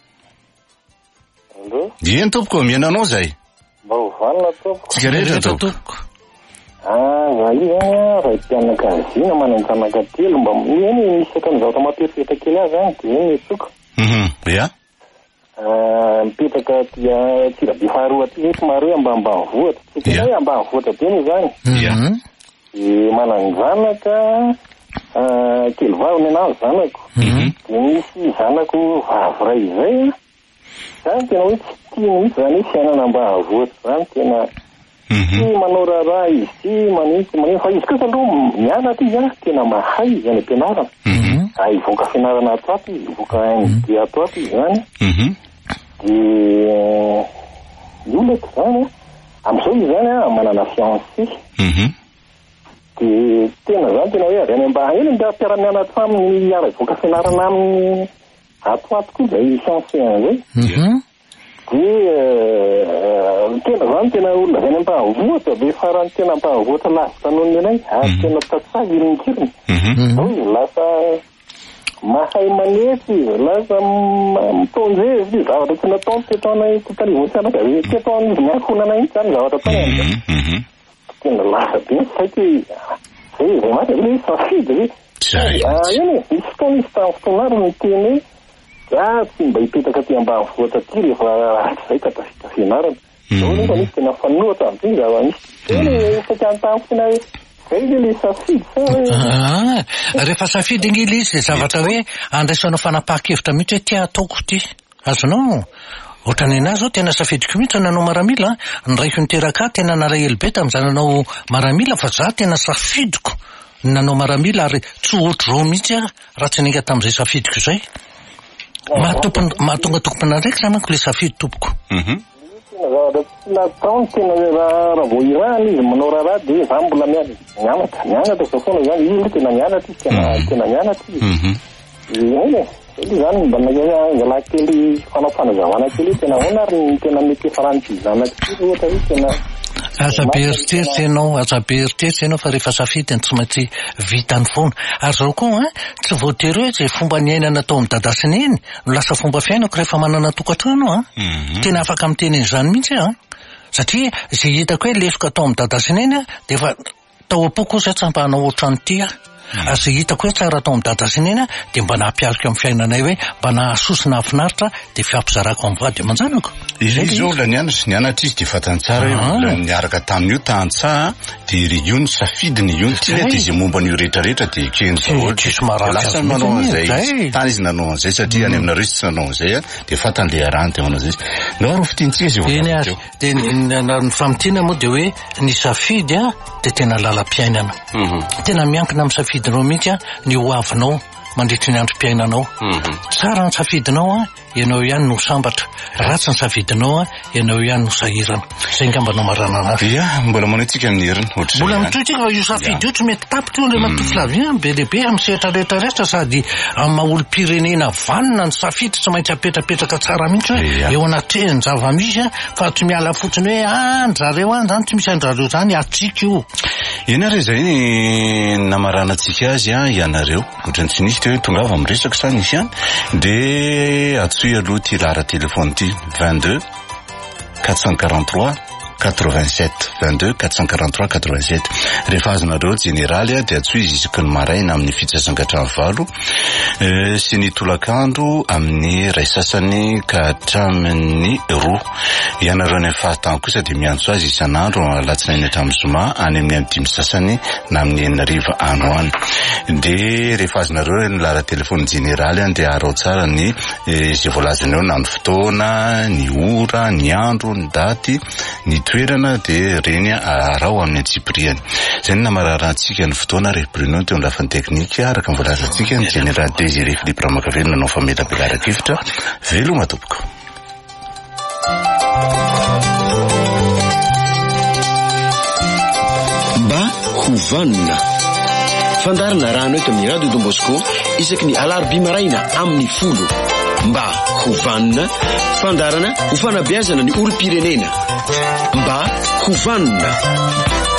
A: eny tompoko miainanao zay
E: mba ho vanona tompoko
A: tsika rehetra tompoko
E: ah za io a raha mpianakazina mananjanaka telo mba eny misy akan'izao tamapetrpetra kely azy any dia eny etsoko
A: ya
E: mipetraka tia tsirabe faharoa aty zay somary hoe ambanimbanivohatra tsy tena hoe ambanivohatra be moa zany dia manana zanaka kely vavy ny anazy zanako dia misy zanako vavy ray izay zany tena hoe tsy tia mihitsy zany hoe fiainana ambanivohatra zany tena tsy manao raharaha izy ty manitsy manitsy fa izy kosa aloha mianatra izy a tena mahay izy any am-pianarana hivoaka fianarana ato ato izy hivoaka de ato ato izy zany dia olako zany amin'izao izy zany a manana fiancé dia tena zany tena hoe avy any ambany eny mba mpiara-mianatra aminy ara hivoaka fianarana amin'ny
H: atoato koa zay sansien zay dia tena zany tena olona zany ampahavoatra be farany tena ampahavoatra lasitra nohony anay ary tena tatsagy irinikiriny hoe lasa mahay manetsy lasa mitonjezy zavatra tsy nataony tetaonay totalivotsy anaka tetaon'izy miankonana iny zany zavatra tany tena lasa be saity zay zay maty le safidy hoe eny misy fotoana izy tamin'ny fotoanary ny teny hoe tsy mba hipetaka ty ambanivohitra ty rehefa zay katafita fianarana zao nefa misy tena fanoatra am'ty zava misy teny efaky antany fina hoe zay le le safidy sa
B: rehefa safidy iny izy zay zavatra hoe andraisanao fanapaha-kevitra mihitsy hoe tia ataoko ty azonao ohatrany anazy zao tena safidiko mihitsy nanao maramila ny raiky niteraka tena nalahelo be tamin'izany nanao maramila fa za tena safidiko nanao maramila ary tsy ohatry zao mihitsy raha tsy ninga tamin'izay safidiko izay mahatonga tompona ndraiky za manko le safidy tompoko
H: nataony tena raha vo irany izy manao raharaha dia za mbola mianatra mianatra zao foana zany izy tena mianatra izy tena mianatra izy eny zany mba nangala kely fanao fanazavana kely tena hoana ary tena mety farany zanaka ty ohatra hoe tena
B: aza be eritseritsy ianao aza be eritseritsy ianao fa rehefa safidy tsy maintsy vitany foana ary zao koa tsy voatery hoe zay fomba niainana tao amin'ny dadasiny eny no lasa fomba fiainako rehefa manana tokantrano a tena afaka miteny izany mihitsy a satria zay hitako hoe lefoka tao amin'ny dadasiny eny dia efa tao am-poko kosa tsy mba hanao ohatrany ty a azay hitako hoe tsara tao amin'ny dadasiny eny dia mba nahapiariko amin'ny fiainanay hoe mba nahasosina afinaritra dia fiampizarako amin'ny vady aman-janako
A: izy zao la nianatra nianatra izy dia fatany tsara hoe niaraka tamin'io tantsaha dia ry io ny safidiny io tia dia izy momba n'io rehetrarehetra dia keny zao lasa manao an'izay tany izy nanao an'izay satria any aminareo tsy nanao an'izay a dia fatany le arany dia manao an'izay no ary fitintsika izy
B: eny azy dia ny famitiana moa dia hoe ny safidy a dia tena lalam-piainana tena miankina amin'ny safidinao mihitsy a ny hoavinao mandritry ny androm-piainanao tsara ny safidinao a ianao ihany no sambatra ratsy ny safidinao a ianao ihany no sahirana zay ngambanao marana anazy
A: ia mbola manao-tsika amin'ny heriny
B: mbola mitoitsika fa io safidy io tsy mety tapitra io le matoflavien be lehibe amin'ny sehatra rehetrarehetra sady amin'ny maha-olo-pirenena vanina ny safidy tsy maintsy apetrapetraka tsara mihitsy hoe eo anatrehany zava-misy a fa tsy miala fotsiny hoe andrareo any zany tsy misy andrareo zany atsika io
A: ianareo zay ny namaranantsika azy a ianareo ohatrany tsy nisy te hoe tonga avy am'resaka sa nisy any dia atsoy aloha ty lara telefony ty vingt-deux quatre cent quarante-trois quatre-vingt-sept vingt-deux quatre cent quarante-trois quatre-vingt-sept rehefa azonareo generaly a dia atsoy izy isaky ny maraina amin'ny fitsasangatrany valo sy ny tolakandro amin'ny ray sasany ka hatramin'ny roa ianareo any amin'ny fahatany kosa dia miantso azy isan'andro alatsinainy hatramin'ny zoma any amin'ny amin'ny dimy sasany na amin'ny enina ariva ano any dia rehefa azonareo ny lara telefony generaly any dia arao tsara ny izay voalazanao na ny fotoana ny ora ny andro ny daty ny toerana dia reny arao amin'ny antsipriany zay ny namararantsika ny fotoana rehefa Bruno teo ny lafiny teknika araka ny voalazantsika ny général Désiré Philippe Ramakavelona nanao famela belara-kevitra veloma tompoko
C: mba hovanina fandarana rano eto amin'ny radio Don Bosco isaky ny alarobia maraina amin'ny folo mba hovanina fandarana ho fanabeazana ny olo-pirenena mba hovanina